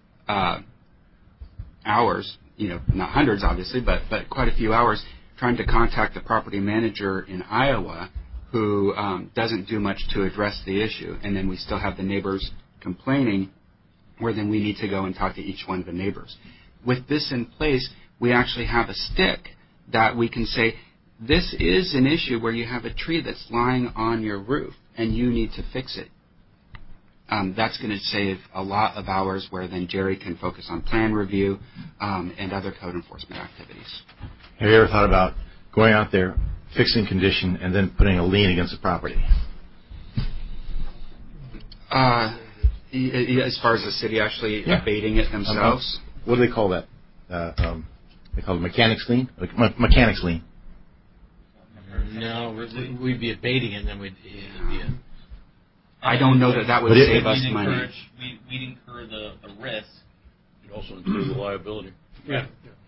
Q: hours, not hundreds, obviously, but quite a few hours trying to contact the property manager in Iowa who doesn't do much to address the issue. And then we still have the neighbors complaining where then we need to go and talk to each one of the neighbors. With this in place, we actually have a stick that we can say, this is an issue where you have a tree that's lying on your roof and you need to fix it. That's going to save a lot of hours where then Jerry can focus on plan review and other code enforcement activities.
E: Have you ever thought about going out there, fixing condition, and then putting a lien against the property?
Q: As far as the city actually abating it themselves?
E: What do they call that? They call it mechanics lien? Mechanics lien.
C: No, we'd be abating it, and then we'd be a...
Q: I don't know that would save us money.
K: We'd incur the risk.
N: You'd also incur the liability.
I: Yeah.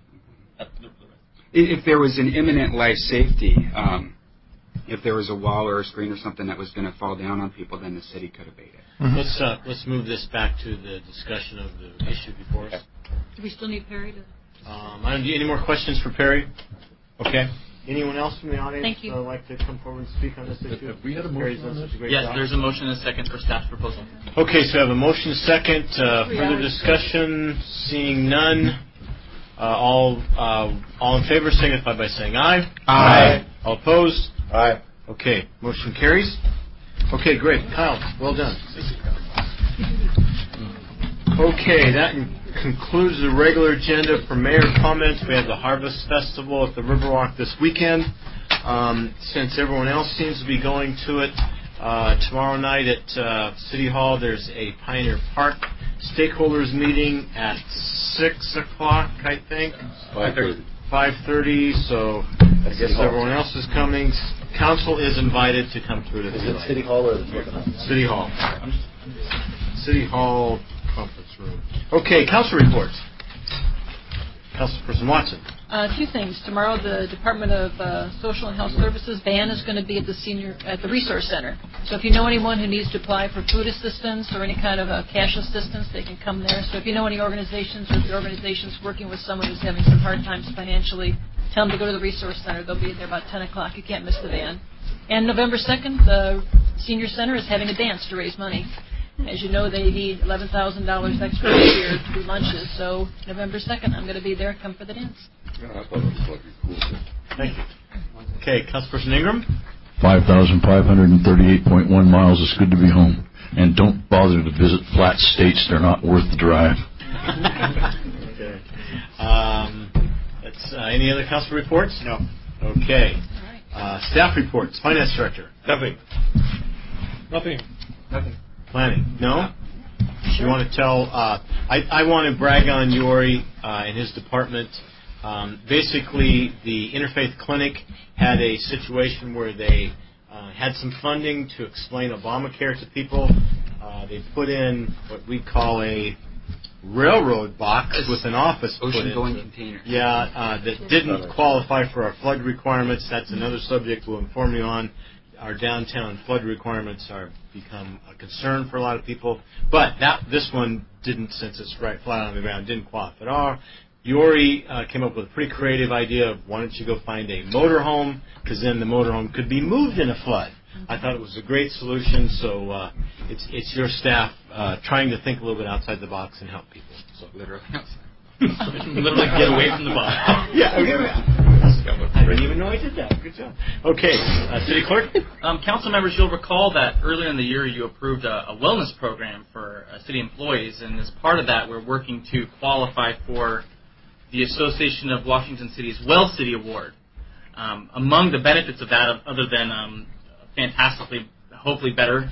Q: If there was an imminent life safety, if there was a wall or a screen or something that was going to fall down on people, then the city could abate it.
C: Mm-hmm. Let's move this back to the discussion of the issue before us.
D: Do we still need Perry to...
A: Any more questions for Perry? Okay. Anyone else from the audience
D: Thank you.
A: Like to come forward and speak on this issue?
N: Have we had a motion on this?
K: Yes, there's a motion and a second for staff's proposal.
A: Okay, so I have a motion and a second. Further discussion? Seeing none. All in favor signify by saying aye.
F: Aye.
A: All opposed?
F: Aye.
A: Okay, motion carries. Okay, great. Kyle, well done. Okay, that concludes the regular agenda for mayor comments. We have the Harvest Festival at the Riverwalk this weekend. Since everyone else seems to be going to it, tomorrow night at City Hall there's a Pioneer Park stakeholders meeting at 6 o'clock, I think.
M: 5:30.
A: 5:30, so I guess everyone else is coming. Council is invited to come to it.
F: Is it City Hall or the
A: City Hall. City Hall conference room. Okay, council reports. Councilperson Watson.
D: Two things. Tomorrow, the Department of Social and Health Services van is going to be at the Resource Center. So if you know anyone who needs to apply for food assistance or any kind of cash assistance, they can come there. So if you know any organizations or if the organization's working with someone who's having some hard times financially, tell them to go to the Resource Center. They'll be there about 10 o'clock. You can't miss the van. And November 2nd, the Senior Center is having a dance to raise money. As you know, they need $11,000 extra this year to do lunches. So November 2nd, I'm going to be there. Come for the dance.
N: Yeah, I thought it was like a cool thing.
A: Thank you. Okay, Councilperson Ingram.
N: 5,538.1 miles. It's good to be home. And don't bother to visit flat states. They're not worth the drive.
A: Okay. Any other council reports?
L: No.
A: Okay. Staff reports. Finance Director.
L: Nothing.
A: Planning. No? You want to tell... I want to brag on Yori and his department. Basically, the Interfaith Clinic had a situation where they had some funding to explain Obamacare to people. They put in what we call a railroad box with an office
Q: ocean-going container.
A: Yeah, that didn't qualify for our flood requirements. That's another subject we'll inform you on. Our downtown flood requirements are become a concern for a lot of people. But this one didn't, since it's right flat on the ground, didn't qualify at all. Yori came up with a pretty creative idea of why don't you go find a motorhome, because then the motorhome could be moved in a flood. I thought it was a great solution, so it's your staff trying to think a little bit outside the box and help people. So
Q: literally
K: literally get away from the box.
A: Yeah, okay. I didn't even know I did that. Good job. Okay, City Clerk.
K: Council members, you'll recall that earlier in the year you approved a wellness program for city employees, and as part of that, we're working to qualify for the Association of Washington Cities Well City Award. Among the benefits of that, other than fantastically, hopefully better,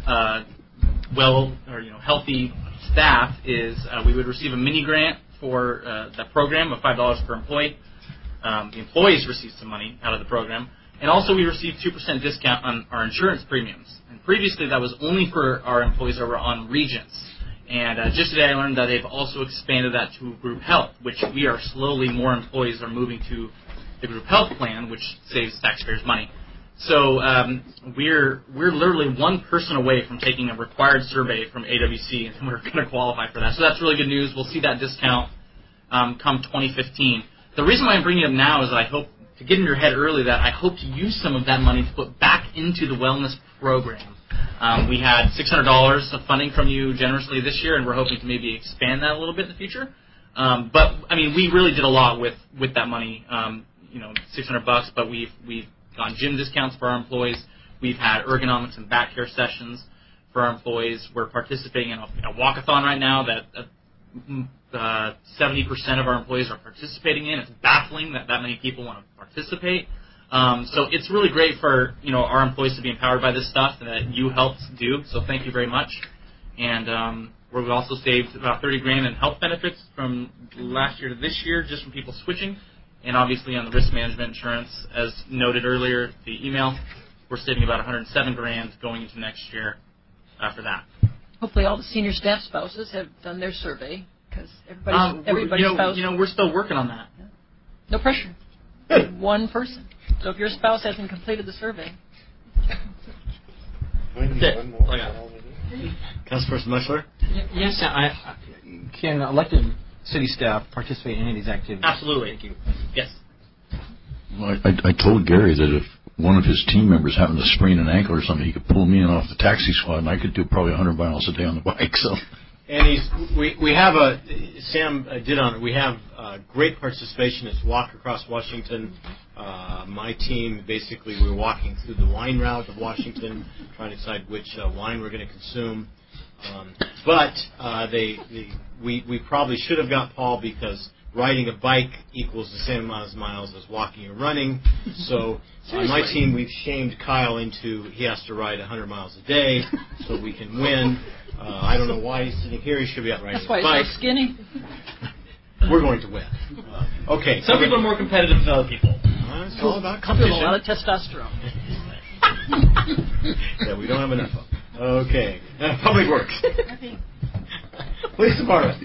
K: healthy staff, is we would receive a mini grant for the program of $5 per employee. The employees receive some money out of the program. And also we received 2% discount on our insurance premiums. And previously that was only for our employees that were on Regents. And just today I learned that they've also expanded that to group health, which we are slowly, more employees are moving to the group health plan, which saves taxpayers money. So we're literally one person away from taking a required survey from AWC, and we're going to qualify for that. So that's really good news. We'll see that discount come 2015. The reason why I'm bringing it up now is that I hope to get in your head early that I hope to use some of that money to put back into the wellness program. We had $600 of funding from you generously this year, and we're hoping to maybe expand that a little bit in the future. But I mean, we really did a lot with that money. $600, but we've gotten gym discounts for our employees. We've had ergonomics and back care sessions for our employees. We're participating in a walkathon right now that 70% of our employees are participating in. It's baffling that many people want to participate. So it's really great for our employees to be empowered by this stuff that you helped do. So thank you very much. And we've also saved about $30,000 in health benefits from last year to this year, just from people switching. And obviously on the risk management insurance, as noted earlier, the email, we're saving about $107,000 going into next year for that.
D: Hopefully all the senior staff spouses have done their survey, because everybody's spouse.
K: We're still working on that.
D: No pressure. One person. So if your spouse hasn't completed the survey.
A: Councilperson Mushler?
C: Yes, can elected city staff participate in any of these activities?
K: Absolutely.
C: Thank you.
K: Yes.
N: Well, I told Gary that if one of his team members happened to sprain an ankle or something, he could pull me in off the taxi squad, and I could do probably 100 miles a day on the bike. So.
A: And we have Sam did on it. We have great participation. It's Walk Across Washington. My team, basically, we're walking through the wine route of Washington, trying to decide which wine we're going to consume. But we probably should have got Paul, because riding a bike equals the same amount of miles as walking or running. So on my team, we've shamed Kyle into he has to ride 100 miles a day so we can win. I don't know why he's sitting here. He should be out riding his bike.
D: That's why he's so skinny.
A: We're going to win. Okay.
K: Some people are more competitive than other people.
A: It's all about competition.
D: A lot of testosterone.
A: Yeah, we don't have enough of it. Okay. Public Works. Police Department.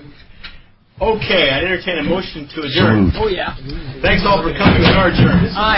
A: Okay, I entertain a motion to adjourn.
D: Oh, yeah.
A: Thanks all for coming. We are adjourned.